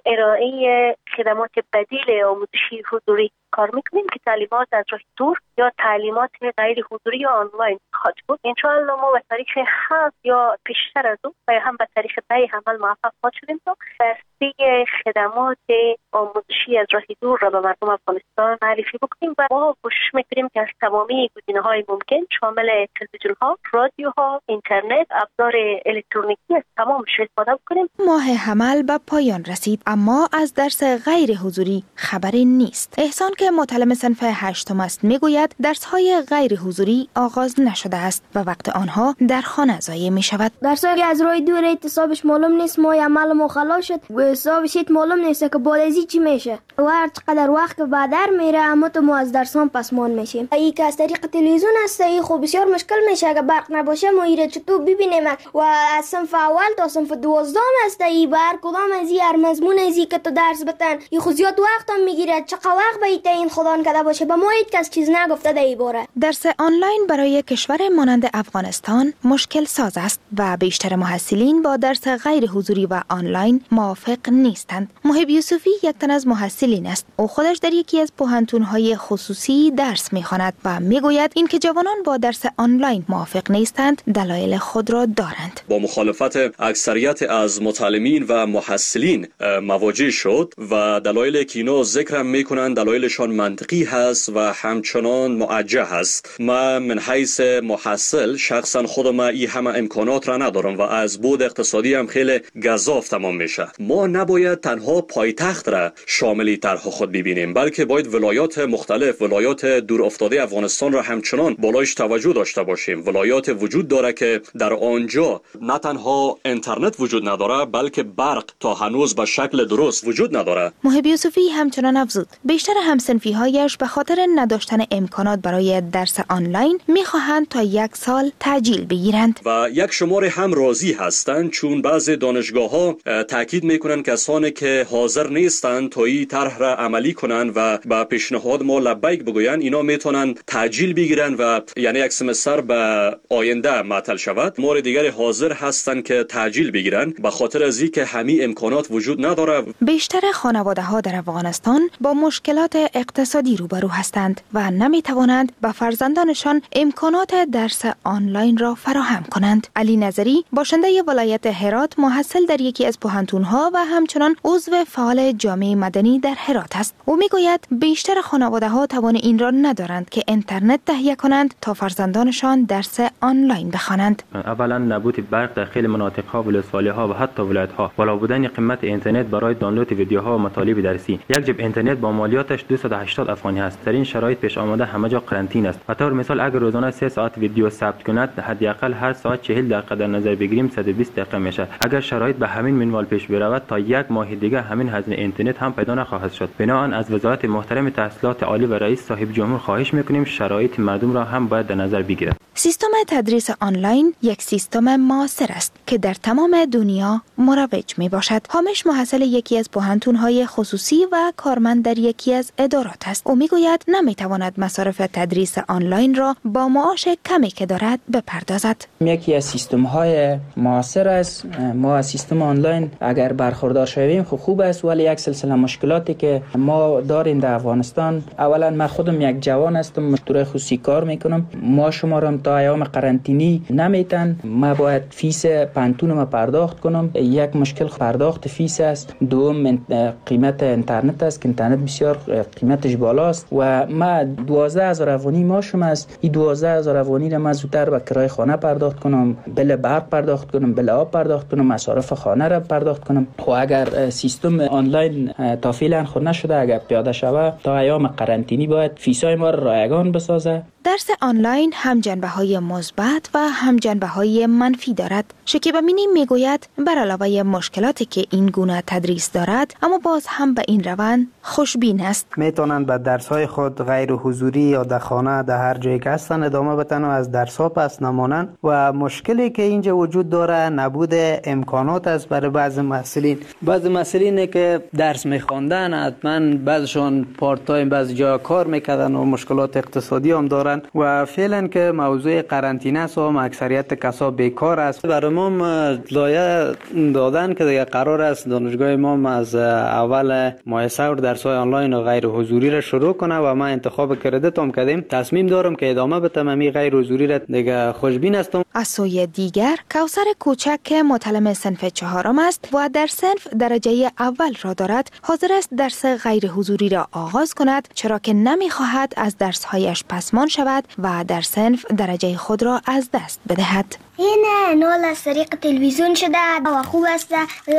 Speaker 21: ارائه خدمات بدیل آموزشی حضوری کار میکنیم که تعلیمات از راه دور یا تعلیمات غیر حضوری یا آنلاین خواهد بود. انشاءالله ما به تاریخ 7 یا پیشتر از اون و هم به تاریخ 10 حمل موفق خواهد شدیم تا بسته خدمات آموزشی از راه دور را به مردم افغانستان معرفی بکنیم و ما کوشش میکنیم که از تمامی گزینه‌های ممکن شامل تلویزیون ها، رادیو ها، اینترنت، ابزار الکترونیکی از تمامش استفاده بکنیم.
Speaker 19: ماه حمل به پایان رسید اما از درس غیر حضوری خبری نیست. احسان که متعلم صنف 8 است میگوید درس‌های غیر حضوری آغاز نشده است و وقت آنها در خانه ضایع می‌شود.
Speaker 22: درس‌های از راه دور حسابش معلوم نیست، ما عمل ما خلاص شد و حسابش معلوم نیست که بالازی چی میشه و هر چقدر وقت که بعدر میره اما تو ما از درسان پسمان میشیم. این که از طریق تلویزیون است این خب بسیار مشکل میشه اگه برق نباشه ما ایره چطور ببینیم و از صنف اول تا صنف 12 است این بر کدام از هر مضمون ازی که تو درس بتن این خود زیاد وقت هم میگیره. چقدر وقت این خدا نکرده باشه به ما هیچ کس چیز نگفته در این باره.
Speaker 19: درس آنلاین برای کشور مانند افغانستان مشکل ساز است و بیشتر محصلین با درس غیر حضوری و آنلاین موافق نیستند. محب یوسفی یک تن از محصلین است. او خودش در یکی از پوهنتون‌های خصوصی درس می‌خواند و میگوید اینکه جوانان با درس آنلاین موافق نیستند دلایل خود را دارند.
Speaker 23: با مخالفت اکثریت از متعلمین و محصلین مواجه شد و دلایلی که اینا ذکر می‌کنند دلایلشان منطقی هست و همچنان موجه هست. من حیث محصل شخصا خودم این همه امکانات را ندارم و از بود اقتصادی هم خیلی گزاف تمام میشه. ما نباید تنها پایتخت را شامل طرح خود ببینیم بلکه باید ولایات مختلف، ولایات دور افتاده افغانستان را همچنان بالایش توجه داشته باشیم. ولایات وجود داره که در آنجا نه تنها اینترنت وجود نداره بلکه برق تا هنوز به شکل درست وجود نداره.
Speaker 19: محب یوسفی همچنان افزود بیشتر همسنفی هایش به خاطر نداشتن امکانات برای درس آنلاین میخواهند تا 1 سال تعجیل بگیرند
Speaker 23: و یک شماره هم راضی هستند چون بعضی دانشگاه ها تاکید میکنند کسانی که حاضر نیستند تا این طرح را عملی کنند و با پیشنهاد ما لبیک بگویند اینا میتونن تعجیل بگیرن و یعنی یک سمستر به آینده معطل شود. مورد دیگری حاضر هستند که تعجیل بگیرن به خاطر از اینکه همین امکانات وجود نداره.
Speaker 19: بیشتر خانواده ها در افغانستان با مشکلات اقتصادی روبرو هستند و نمیتوانند به فرزندانشان امکانات درس آنلاین را فراهم کنند. علی نظری باشنده ولایت هرات محصل در یکی از پوهنتون‌ها و همچنان عضو فعال جامعه مدنی در هرات است. او میگوید بیشتر خانواده‌ها توان این را ندارند که اینترنت تهیه کنند تا فرزندانشان درس آنلاین بخوانند.
Speaker 10: اولا نبود برق در خیلی مناطق‌ها، ولسوالی‌ها و حتی ولایت‌ها، بالا بودن قیمت اینترنت برای دانلود ویدیوها و مطالب درسی. یک جیب اینترنت با مالیاتش 280 افغانی است. در این شرایط پیش آمده همه جا قرنطینه است. به طور مثال اگر روزانه 3 ساعت ویدیو ثبت کند حداقل هر ساعت 40 دقیقه در نظر بگیریم 120 دقیقه میشه. اگر شرایط به همین منوال پیش برود تا 1 ماه دیگه همین هزینه اینترنت هم پیدا نخواهد شد. بنابراین از وزارت محترم تحصیلات عالی و رئیس صاحب جمهور خواهش میکنیم شرایط مردم را هم باید در نظر بگیرد.
Speaker 19: سیستم تدریس آنلاین یک سیستم معاصر است که در تمام دنیا مروج می باشد. حامش محصل یکی از پوهنتون‌های خصوصی و کارمند در یکی از ادارات است. او میگوید نمیتواند مصارف تدریس آنلاین را با معاش کمی که دارد بپردازد.
Speaker 24: یکی از سیستم‌های معاصر است. ما از سیستم آنلاین اگر برخوردار شویم خوب است ولی یک سلسله مشکلاتی که ما داریم در افغانستان. اولا من خودم یک جوان هستم، مشتری خصوصی کار میکنم. ما شما را تا ایام قرنطینی نمیتن. ما باید فیس پانتون ما پرداخت کنم. یک مشکل پرداخت فیس است. دوم قیمت اینترنت است که اینترنت بسیار قیمتش بالاست و ما 12,000 افغانی ماشم است. این 12,000 افغانی را من زودتر به کرایه خانه پرداخت کنم، بل برق پرداخت کنم، بل آب پرداخت کنم، مصارف خانه را پرداخت کنم. و اگر سیستم آنلاین تا فعلا خود نشده، اگر پیاده شود تا ایام قرنطینی باید فیسای ما را رایگان بسازه.
Speaker 19: درس آنلاین هم جنبه‌های مثبت و هم جنبه‌های منفی دارد. شکیب امینی میگوید بر علاوه مشکلاتی که این گونه تدریس دارد، اما باز هم به این روند خوشبین است.
Speaker 2: میتونن به درس‌های خود غیر حضوری یا در خانه در هر جایی که هستن ادامه بدن و از درس‌ها پس نمانن. و مشکلی که اینجا وجود داره نبود امکانات است برای بعضی محصلین که درس می‌خواندن، حتما بعضشون پارت تایم بعضی جا کار میکردن و مشکلات اقتصادی هم دارن و فعلا که موضوع قرنطینه است و اکثریت کسا بیکار است. برای ما لایحه دادن که دیگه قرار است دانشگاه ما از اول ماه سور درس‌های آنلاین و غیر حضوری را شروع کنه و ما انتخاب کردیت هم کردیم. تصمیم دارم که ادامه بدم امی غیر حضوری را. دیگه خوشبین هستم.
Speaker 19: از سوی دیگر کوثر کوچک که متعلم صنف 4 است و در صنف درجه اول را دارد، حاضر است درس غیر حضوری را آغاز کند، چرا که نمی‌خواهد از درس‌هایش پسمان شود و در صنف درجه خود را از دست بدهد.
Speaker 22: این نول از طریق تلویزیون شده و خوب است.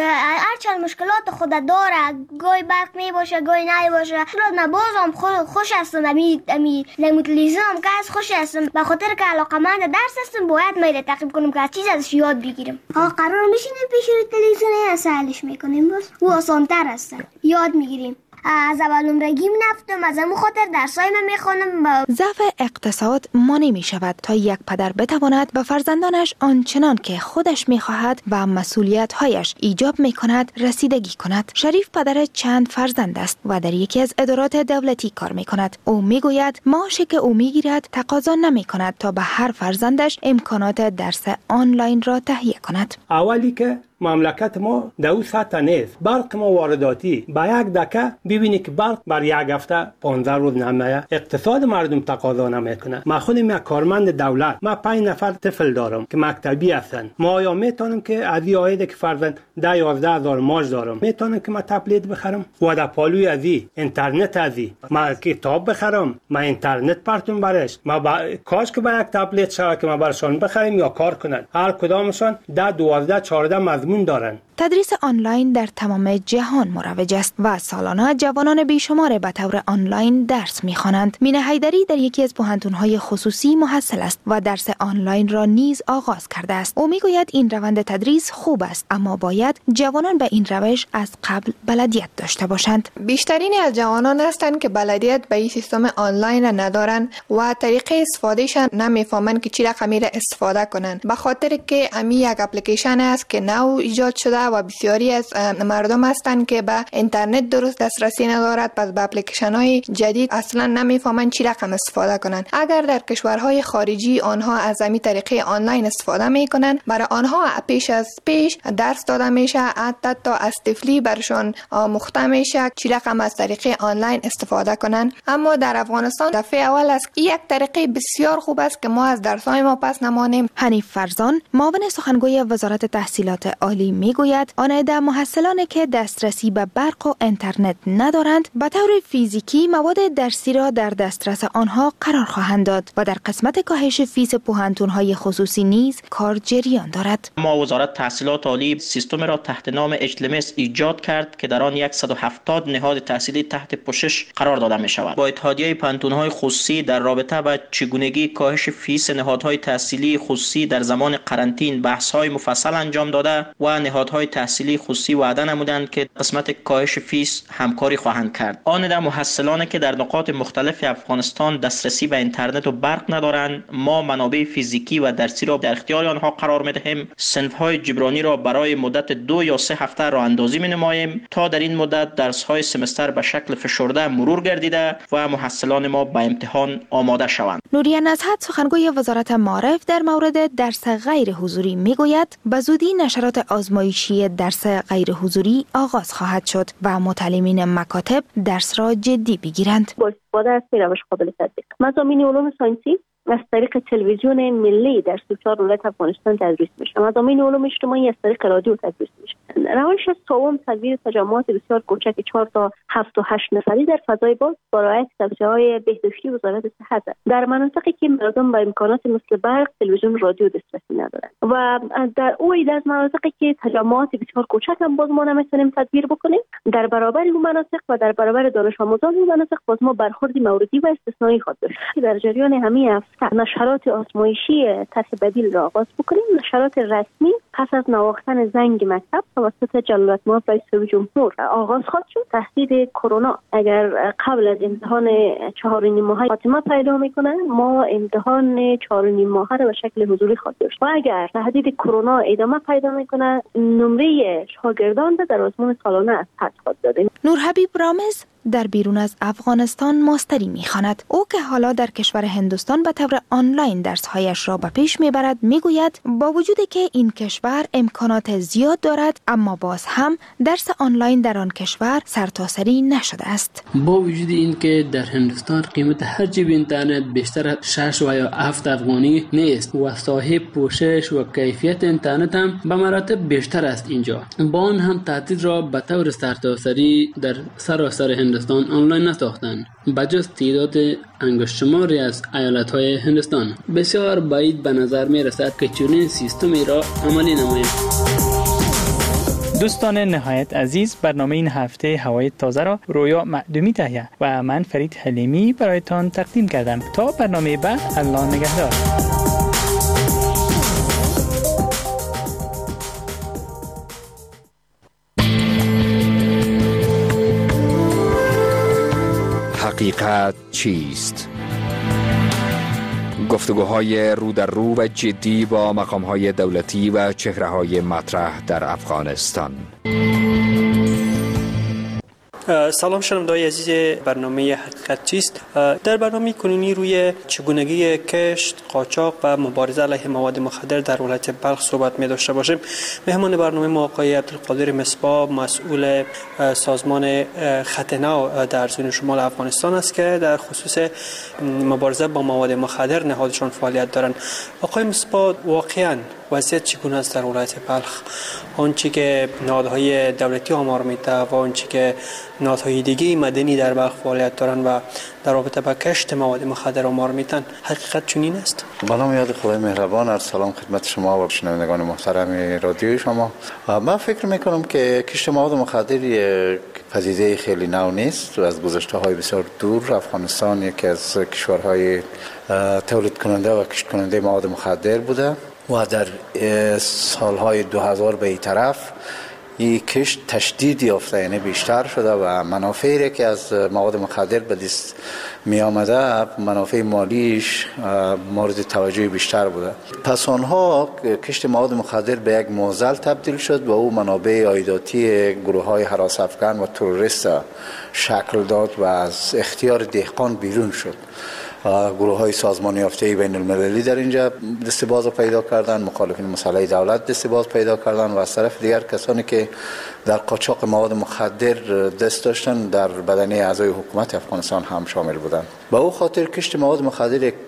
Speaker 22: هرچند مشکلات خود داره، گاهی برق می باشه گاهی نمی باشه. نه بازم خوش هستم. امی تلویزیون هم که از خوش هستم، به خاطر که علاقه‌مند درس هستم باید میره تعقیب کنم که چیز ازش یاد بگیرم. قرار میشینیم پیش روی تلویزیون سهلش میکنیم، بس و آسان‌تر است، یاد میگیریم. از اول نمرگی نفتم، از همون خاطر درسای من میخوانم.
Speaker 19: ضعف اقتصاد مانع می شود تا یک پدر بتواند به فرزندانش آنچنان که خودش میخواهد و مسئولیت هایش ایجاب میکند رسیدگی کند. شریف پدر چند فرزند است و در یکی از ادارات دولتی کار میکند. او میگوید معاشی که او میگیرد تقاضا نمیکند تا به هر فرزندش امکانات درس آنلاین را تهیه کند.
Speaker 3: اولی که مملکت ما در اون سطح نیست. برق ما وارداتی، با یک دکه ببینی که برق بر یک هفته 15 روز نمیه. اقتصاد مردم تقاضا نمیکنه. ما خودم یک کارمند دولت، ما 5 نفر طفل دارم که مکتبی هستن. ما یا میتونم که از این عاید که فرزند 10-11 هزار ماش دارم، میتونم که ما تبلیت بخرم و در پالوی از اینترنت از ما کتاب بخرم، ما اینترنت پرتون برش. ما کاش که با یک تبلیت شوه که ما برشان بخریم یا کار کنن. هر کدامشان 10-12-14 مضمون دارن.
Speaker 19: تدریس آنلاین در تمام جهان مروج است و سالانه جوانان بیشمار به طور آنلاین درس می‌خوانند. مینا حیدری در یکی از پوهنتون‌های خصوصی محصل است و درس آنلاین را نیز آغاز کرده است. او میگوید این روند تدریس خوب است، اما باید جوانان به این روش از قبل بلدیت داشته باشند.
Speaker 7: بیشترین از جوانان هستند که بلدیت به این سیستم آنلاین ندارند و طریقه استفادهشان نمی‌فهمند که چی رقمی را استفاده کنند. به خاطر که امی یک اپلیکیشن است که نو ایجاد شده و بسیاری از مردم هستند که به اینترنت درست دسترسی ندارد، پس به اپلیکیشن های جدید اصلا نمیفهمند چی رقم استفاده کنند. اگر در کشورهای خارجی آنها از همین طریقه آنلاین استفاده میکنند، برای آنها پیش از پیش درس داده میشه، حتی از طفلی برشان مخته میشه چی رقم از طریقه آنلاین استفاده کنند. اما در افغانستان دفعه اول است یک طریقه بسیار خوب است که ما از درس‌های ما پس نمانیم.
Speaker 19: حنیف فرزان معاون سخنگوی وزارت تحصیلات عالی میگوید آنها محصلانی که دسترسی به برق و اینترنت ندارند به طور فیزیکی مواد درسی را در دسترس آنها قرار خواهند داد و در قسمت کاهش فیس پوهنتون‌های خصوصی نیز کار جریان دارد.
Speaker 8: ما وزارت تحصیلات عالی سیستم را تحت نام HLMS ایجاد کرد که در آن 170 نهاد تحصیلی تحت پوشش قرار داده می شود. با اتحادیه پوهنتون‌های خصوصی در رابطه با چگونگی کاهش فیس نهادهای تحصیلی خصوصی در زمان قرنطینه بحث‌های مفصل انجام داده و نهادهای تحصیلی خصوصی وعده نمودند که قسمت کاهش فیس همکاری خواهند کرد. آن محصلانی که در نقاط مختلف افغانستان دسترسی به اینترنت و برق ندارند، ما منابع فیزیکی و درسی را در اختیار آنها قرار می‌دهیم. صنف‌های جبرانی را برای مدت 2 یا 3 هفته راه اندازی می‌نماییم تا در این مدت درس‌های سمستر به شکل فشرده مرور گردیده و محصلان ما به امتحان آماده شوند.
Speaker 19: نوریه نزهت سخنگوی وزارت معارف در مورد درس غیر حضوری میگوید به زودی نشرات آزمایشی درس غیر حضوری آغاز خواهد شد و متعلمین مکاتب درس را جدی بگیرند.
Speaker 21: با استفاده از روش قابل تطبیق مضامین علوم ساینسی از طریق تلویزیون ملی در 34 ولایت افغانستان تدریس میشه. مضامین علوم اجتماعی از طریق رادیو تدریس میشه. روش سوم تدوین تجمعات بسیار کوچک 4 تا 7 تا 8 نفری در فضای باز با رعایت توصیه‌های بهداشتی وزارت صحت در مناطقی که مردم با امکانات مثل برق، تلویزیون، رادیو دسترسی ندارند و در اوی از مناطقی که تجمعات بسیار کوچک هم باز ما نمیتونیم تدبیر بکنیم، در برابر اون مناطق و در برابر دانش آموزان اون مناطق باز ما برخوردی موردی و استثنایی خود داشتیم. در جریان همین هفته نشرات آزمایشی طرح بدیل را آغاز بکنیم. نشرات رسمی پس از نواختن زنگ مکتب توسط جلالت‌مآب رئیس جمهور آغاز خواهد شد. تهدید کرونا اگر قبل از امتحان 4.5 ماهه خاتمه پیدا میکنه، ما امتحان 4.5 ماهه را به شکل حضوری خواهیم داشت و اگر تهدید کرونا ادامه پیدا میکنه، نمره شاگردان در آزمون سالانه از حد خواهد داده.
Speaker 19: نورحبیب رامز در بیرون از افغانستان ماستری میخواند. او که حالا در کشور هندوستان به طور آنلاین درس‌هایش را به پیش میبرد، میگوید با وجودی که این کشور امکانات زیاد دارد، اما باز هم درس آنلاین در آن کشور سرتاسری نشده است.
Speaker 4: با وجود این که در هندوستان قیمت هر جیب اینترنت بیشتر 6 و یا 7 افغانی نیست و صاحب پوشش و کیفیت اینترنت هم به مراتب بیشتر است اینجا، با آن هم تعطیل را به طور سرتاسری در سراسر هندوستان آنلاین نساختند. بجز تعداد انگشت شماری از ایالت‌های هندوستان بسیار بعید به نظر می رسد که چنین سیستمی را عملی نمایند.
Speaker 6: دوستان نهایت عزیز، برنامه این هفته هوای تازه را رویا معدومی تهیه و من فرید حلیمی برایتان تقدیم کردم. تا برنامه بعد، الله نگهدار.
Speaker 5: حقیقت چیست؟ گفتگوهای رو در رو و جدی با مقام‌های دولتی و چهره‌های مطرح در افغانستان.
Speaker 9: سلام شنونده‌های عزیز برنامه حقیقت چیست؟ در برنامه کنونی روی چگونگی کشت، قاچاق و مبارزه علیه مواد مخدر در ولایت بلخ صحبت می داشته باشیم. مهمان برنامه ما آقای عبدالقادر مصباح، مسئول سازمان خط نو در زون شمال افغانستان است که در خصوص مبارزه با مواد مخدر نهادشان فعالیت دارند. آقای مصباح، واقعاً وضعیت چگونه است در ولایت بلخ؟ آنچه که نهادهای دولتی آمار میده و آنچه که نهادهای دیگه مدنی در بلخ فعالیت دارند و در رابطه با کشت مواد مخدر آمار میدن، حقیقت چنین است؟
Speaker 12: بنام یاد خدای مهربان، عرض سلام خدمت شما و شنوندگان محترم رادیوی شما. من فکر میکنم که کشت مواد مخدر یک پدیده خیلی نو نیست و از گذشته‌های بسیار دور افغانستان یکی از کشورهای تولید کننده و کشت کننده مواد مخدر بوده و در سالهای 2000 به این طرف این کشت تشدید یافته، یعنی بیشتر شده و منافعی که از مواد مخدر به دست می آمده، منافع مالیش مورد توجه بیشتر بوده. پس آنها کشت مواد مخدر به یک معضل تبدیل شد و او منابع عایداتی گروه های هراس افکن و تروریست شکل داد و از اختیار دهقان بیرون شد. گروه های سازمان یافته بین المللی در اینجا دست باز پیدا کردن، مخالفین مسلح دولت دست باز پیدا کردن و از طرف دیگر کسانی که در قاچاق مواد مخدر دست داشتن در بدنه اعضای حکومت افغانستان هم شامل بودند. به او خاطر کشت مواد مخدر یک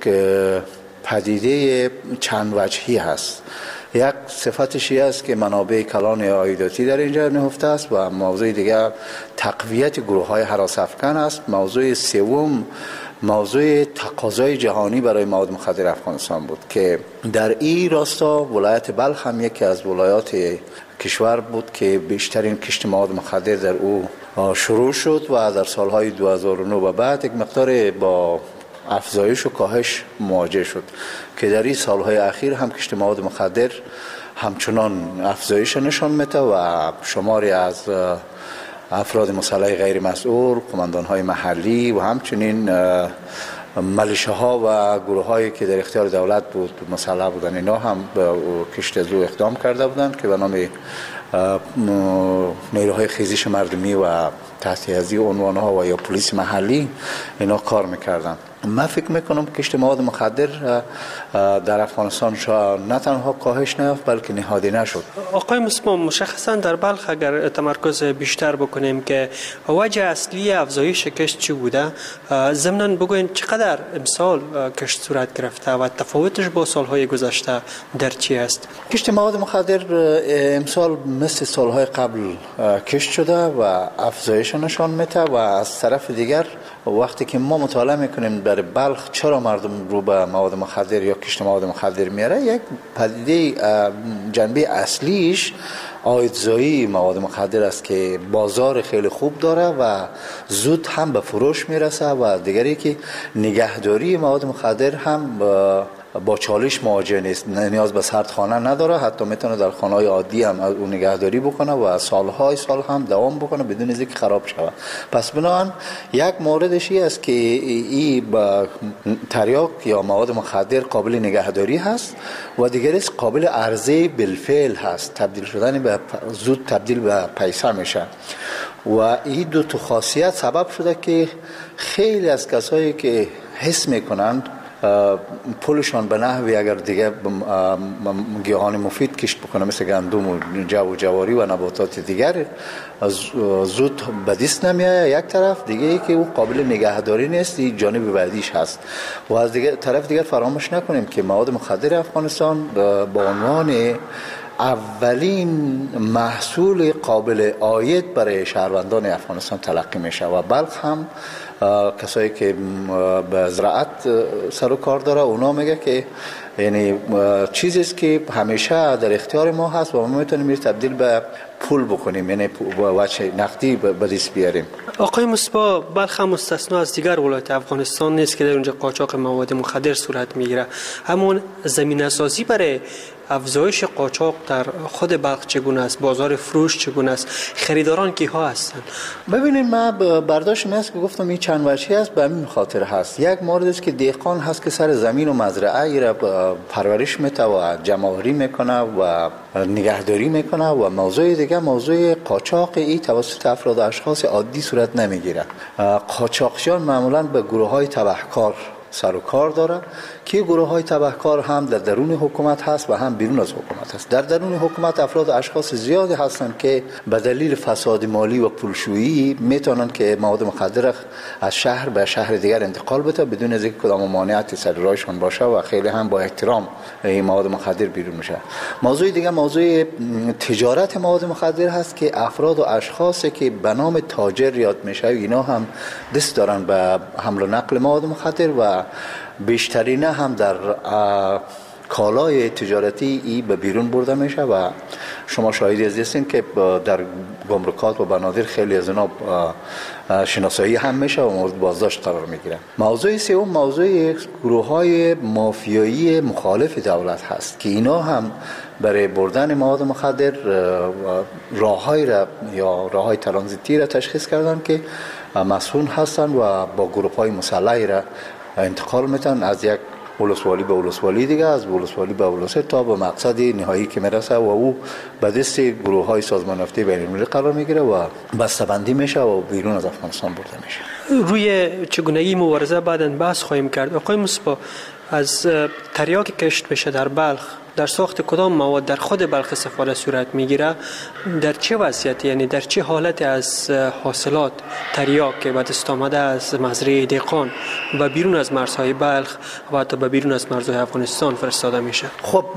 Speaker 12: پدیده چند وجهی هست. یک صفتش است که منابع کلان عایداتی در اینجا نهفته است و موضوع دیگر تقویت گروه های هراس افکن است. موضوع سوم موضوع تقاضای جهانی برای مواد مخدر افغانستان بود که در این راستا ولایت بلخ هم یکی از ولایات کشور بود که بیشترین کشت مواد مخدر در او شروع شد و در سالهای 2009 و بعد یک مقدار با افزایش و کاهش مواجه شد که در این سالهای اخیر هم کشت مواد مخدر همچنان افزایش نشان میده و شماری از افراد مسلح غیر مسئول، قماندان‌های محلی و همچنین ملیشه‌ها و گروه‌هایی که در اختیار دولت بود مسلح بودن، اینا هم به کشت زو اقدام کرده بودند که به نام نیروهای خیزش مردمی و تحت هذه عنوان‌ها و یا پلیس محلی اینا کار می‌کردند. من فکر میکنم کشت مواد مخدر در افغانستان نه تنها کاهش نیافت بلکه نهادینه شد.
Speaker 9: آقای مصباح، مشخصا در بلخ اگر تمرکز بیشتر بکنیم که وجه اصلی افزایش کشت چی بوده، ضمناً بگوین چقدر امسال کشت صورت گرفته و تفاوتش با سالهای گذشته در چی است؟
Speaker 12: کشت مواد مخدر امسال مثل سالهای قبل کشت شده و افزایش نشان میده و از طرف دیگر وقتی که ما مطالعه میکنیم در بلخ چرا مردم رو به مواد مخدر یا کشت مواد مخدر میاره، یک پدیده جنبه اصلیش عایدزایی مواد مخدر است که بازار خیلی خوب داره و زود هم به فروش میرسه و دیگری که نگهداری مواد مخدر هم با چالش مواجه نیست، نیاز به سردخانه نداره، حتی میتونه در خانه‌های عادی هم اون نگهداری بکنه و سالهای سال هم دوام بکنه بدون از اینکه خراب شود. پس بنابراین یک موردش است که این با تریاک یا مواد مخدر قابل نگهداری هست و دیگرش قابل عرضه بالفعل هست، تبدیل شدن به زود تبدیل به پیسه میشه و این دو تا خاصیت سبب شده که خیلی از کسایی که حس میکنند پولشان به نحوی اگر دیگه گیاهان مفید کشت بکنه مثل گندم و جو و جواری و نباتات دیگر زود به دست نمیایه یک طرف، دیگه ای که او قابل نگهداری نیست، این جانب بعدیش هست. و از دیگه طرف دیگر فراموش نکنیم که مواد مخدر افغانستان با عنوان اولین محصول قابل عاید برای شهروندان افغانستان تلقی میشه و بلخ هم کسایی که به زراعت سر و کار داره اونا میگه که یعنی چیزی است که همیشه در اختیار ما هست و ما میتونیم تبدیل به پول بکنیم، یعنی وجه نقدی به دست بیاریم.
Speaker 9: آقای مصباح، بلخ هم مستثنا از دیگر ولایات افغانستان نیست که در اونجا قاچاق مواد مخدر صورت میگیره. همون زمینه سازی برای افزایش قاچاق در خود بلخ چگونه است؟ بازار فروش چگونه است؟ خریداران کیها هستند؟
Speaker 12: ببینید، من برداشت این است که گفتم این چند وجهی است، به همین خاطر هست. یک مورد است که دهقان هست که سر زمین و مزرعه را پرورش میده و جمع‌آوری میکنه و نگهداری میکنه و موضوع دیگه موضوع قاچاق این توسط افراد و اشخاص عادی صورت نمیگیره. قاچاقچیان معمولا به گروه‌های تبهکار سر و کار داره که گروه های تبهکار هم در درون حکومت هست و هم بیرون از حکومت هست. در درون حکومت افراد و اشخاص زیادی هستند که به دلیل فساد مالی و پولشویی میتونن که مواد مخدر از شهر به شهر دیگر انتقال بده بدون از اینکه کدام مانعتی سر راهشون باشه و خیلی هم با احترام این مواد مخدر بیرون میشه. موضوع دیگه موضوع تجارت مواد مخدر هست که افراد و اشخاصی که به نام تاجر یاد میشه اینا هم دست دارن به حمل و نقل مواد مخدر و بیشترینه هم در کالای تجارتی ای به بیرون برده میشه و شما شاهدی از هستین که در گمرکات و بنادر خیلی از اینا شناسایی هم میشه و مورد بازداشت قرار میگیره. موضوع سوم موضوع گروه های مافیایی مخالف دولت هست که اینا هم برای بردن مواد مخدر راههای را یا راههای ترانزیتی را تشخیص کردن که مسئول هستن و با گروه های مسلحی را انتقال میتن از یک ولسوالی به ولسوالی دیگه، از ولسوالی به ولسوالی تا به مقصد نهایی که میرسه و او به دست گروه های سازمان یافته بین‌المللی قرار میگیره و بسته‌بندی میشه و بیرون از افغانستان برده میشه.
Speaker 9: روی چگونگی مبارزه بعداً بحث خواهیم کرد. آقای مصباح، از تریاک کشت میشه در بلخ در ساخت کدام مواد در خود بلخ استفاده صورت میگیره؟ در چه وضعیتی، یعنی در چه حالت از حاصلات تریاک که به دست آمده از مزرعه دهقان و بیرون از مرزهای بلخ و حتی به بیرون از مرزهای افغانستان فرستاده میشه؟
Speaker 12: خب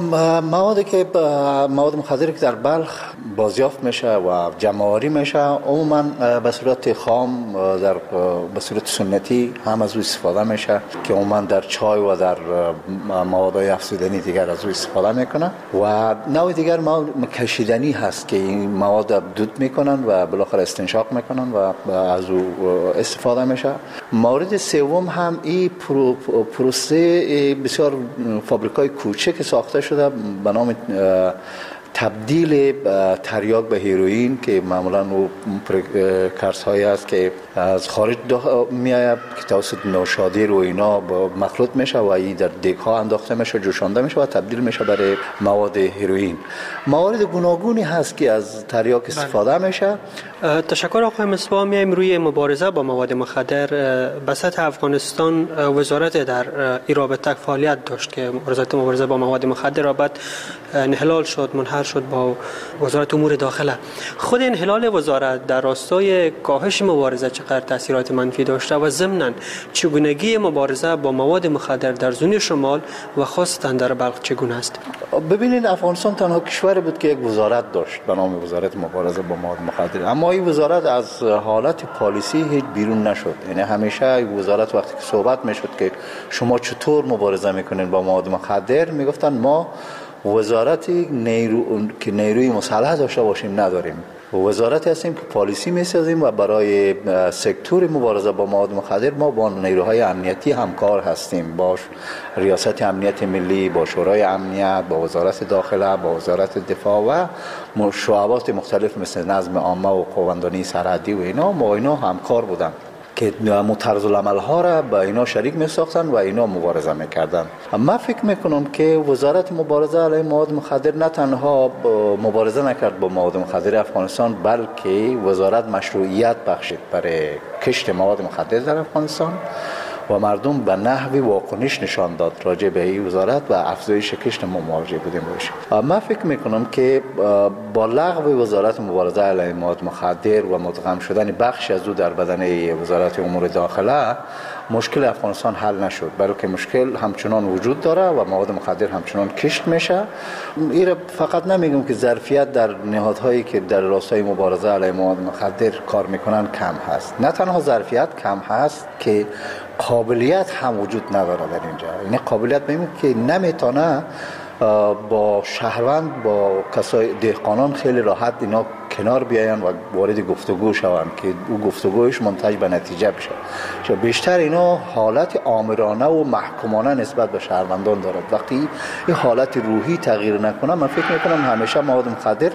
Speaker 12: مواد مخدری که در بلخ بازیافت میشه و جمع‌آوری میشه عموما به صورت خام به صورت سنتی هم از او استفاده میشه که عموما در چای و در موادهای افزودنی دیگر از او استفاده میکنن و نوع دیگر مواد کشیدنی هست که این مواد دود میکنن و بالاخره استنشاق میکنن و از او استفاده میشه. مورد سوم هم این پروسه بسیار فابریکای کوچک ساخته شده به نام تبدیل تریاک به هیروئین که معمولا او پرکارس هایی است که از خارج میآید که توسط نوشادر و اینا مخلوط میشه و این در دیگ ها انداخته میشه، جوشانده میشه و تبدیل میشه برای مواد هیروئین. موارد گوناگونی هست که از تریاک استفاده میشه.
Speaker 9: تشکر آقای مصباح. میایم روی مبارزه با مواد مخدر. به سطح افغانستان وزارت در این رابطه فعالیت داشت که مبارزه با مواد مخدر را بعد انحلال شد، منحل شد با وزارت امور داخله. خود انحلال وزارت در راستای کاهش مبارزه چقدر تاثیرات منفی داشته و ضمناً چگونگی مبارزه با مواد مخدر در زون شمال و خاصتا در بلخ چگونه است؟
Speaker 12: ببینید افغانستان تنها کشوری بود که یک وزارت داشت به نام وزارت مبارزه با مواد مخدر، اما این وزارت از حالت پالیسی هیچ بیرون نشد. یعنی همیشه این وزارت وقتی که صحبت میشد که شما چطور مبارزه میکنین با مواد مخدر، میگفتن ما وزارتی که نیروی مسلح داشته باشیم نداریم. وزارتی هستیم که پالیسی میسازیم و برای سکتور مبارزه با مواد مخدر ما با نیروهای امنیتی همکار هستیم، با ریاست امنیت ملی، با شورای امنیت، با وزارت داخله، با وزارت دفاع و شعبات مختلف مثل نظم عامه و قواندانی سرحدی و اینا همکار بودن که طرز العمل ها را با اینا شریک می ساختن و اینا مبارزه میکردن. من فکر میکنم که وزارت مبارزه علیه مواد مخدر نه تنها مبارزه نکرد با مواد مخدر افغانستان، بلکه وزارت مشروعیت بخشید برای کشت مواد مخدر در افغانستان و مردم به نحوی واکنش نشان داد راجع به این وزارت و افزایش کشت ما مواجه بودیم باشه. من فکر میکنم که با لغو وزارت مبارزه علیه مواد مخدر و مدغم شدن بخش از او در بدنه وزارت امور داخله مشکل افغانستان حل نشد، بلکه مشکل همچنان وجود داره و مواد مخدر همچنان کشت میشه. این فقط نمیگم که ظرفیت در نهادهایی که در راستای مبارزه علیه مواد مخدر کار میکنن کم هست، نه تنها ظرفیت کم هست که قابلیت هم وجود نداره در اینجا. یعنی قابلیت میگم که نمیتونه با شهروند، با کسای دهقانان خیلی راحت اینا کنار بیاین و وارد گفتگو شوند که او گفتگوش منتج به نتیجه بشه. بیشتر اینا حالت آمرانه و محکومانه نسبت به شهروندان دارد. وقتی این حالت روحی تغییر نکنه، من فکر میکنم همیشه مواد مخدر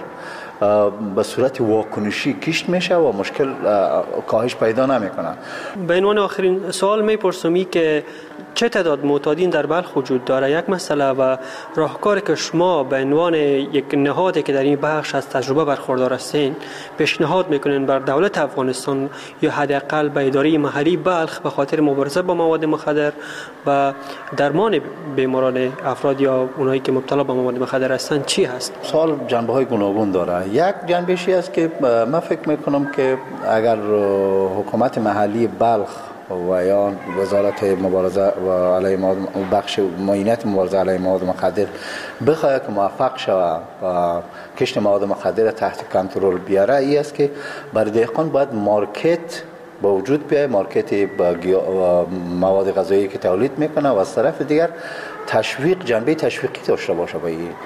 Speaker 12: به صورت واکنشی کشت میشه و مشکل کاهش پیدا نمیکنه.
Speaker 9: به عنوان آخرین سوال میپرسم که چه تعداد معتادین در بلخ وجود داره؟ یک مسئله و راهکاری که شما به عنوان یک نهادی که در این بخش از تجربه برخوردار هستین پیشنهاد میکنین بر دولت افغانستان یا حداقل به اداره محلی بلخ به خاطر مبارزه با مواد مخدر و درمان بیماران افراد یا اونایی که مبتلا به مواد مخدر هستن چی هست؟
Speaker 12: سوال جنبه‌های گوناگون داره. یک جنبشی است که من فکر میکنم که اگر حکومت محلی بلخ و یا وزارت مبارزه و علیه مواد بخش معینت مبارزه علیه مواد مخدر بخواهد که موفق شود و کشت مواد مخدر تحت کنترل بیاره، این است که برای دهقان باید مارکت با وجود بیاید، مارکت با مواد غذایی که تولید میکنه و از طرف دیگر تشویق، جنبه تشویقی داشته باشه به این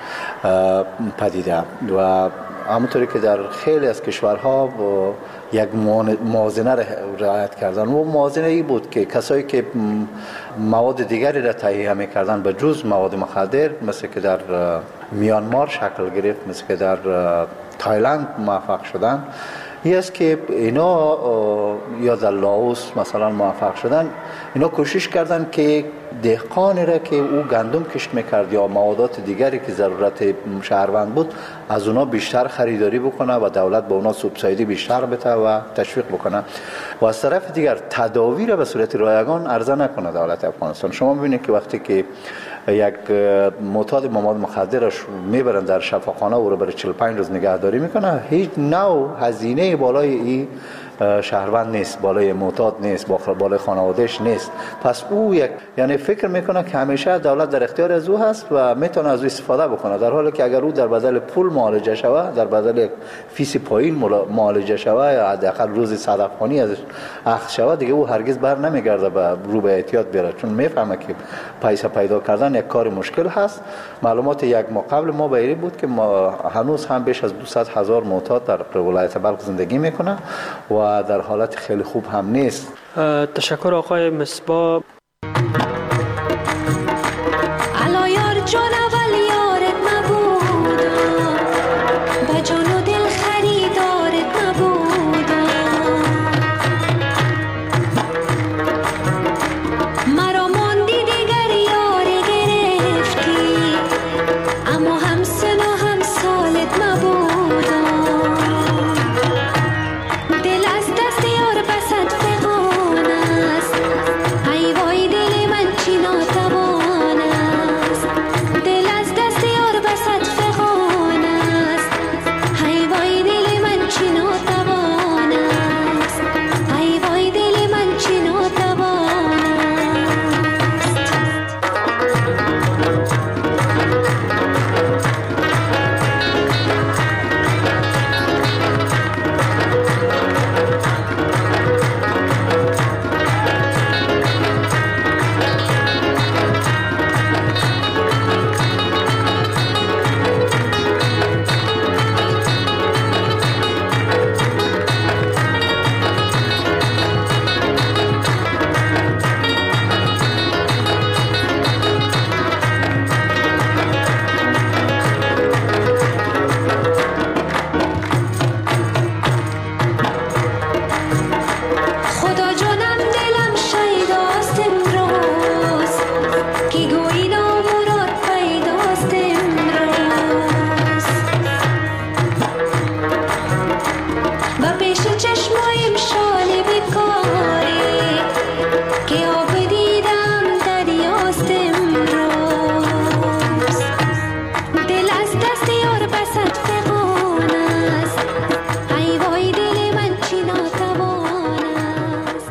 Speaker 12: پدیده. و همونطوری که در خیلی از کشورها یک موازنه رعایت کردن و موازنه ای بود که کسایی که مواد دیگری را تهیه میکردن به جز مواد مخدر، مثل که در میانمار شکل گرفت، مثل که در تایلند موفق شدن، این است که اینا یا در لاوس مثلا موفق شدن، اینا کوشش کردن که دهقانی را که او گندم کشت میکرد یا موادات دیگری که ضرورت شهروند بود از اونا بیشتر خریداری بکنه و دولت به اونا سوبسیدی بیشتر بده و تشویق بکنه و از طرف دیگر تداوی را به صورت رایگان عرضه نکنه دولت افغانستان. شما ببینید که وقتی که یک معتاد مواد مخدرش میبرن در شفاخانه او رو برای 45 روز نگهداری میکنه، هیچ نوع هزینه بالای این شهروند نیست، بالای معتاد نیست، بالای خانوادهش نیست. پس او یعنی فکر میکنه که همیشه دولت در اختیار از او هست و میتونه از او استفاده بکنه، در حالی که اگر او در بدل پول معالجه شود، در بدل فیس پایین معالجه شود یا حداقل روزی صدفانی ازش اخذ شود، دیگه او هرگز بر نمیگرده به رو به احتیاط بیاره، چون میفهمه که پیسه پیدا کردن یک کار مشکل هست. معلومات یک ماه قبل ما بیری بود که ما هنوز هم بیش از 200,000 معتاد در ولایت بلخ زندگی میکنه و در حالت خیلی خوب هم نیست.
Speaker 9: تشکر آقای مصباح.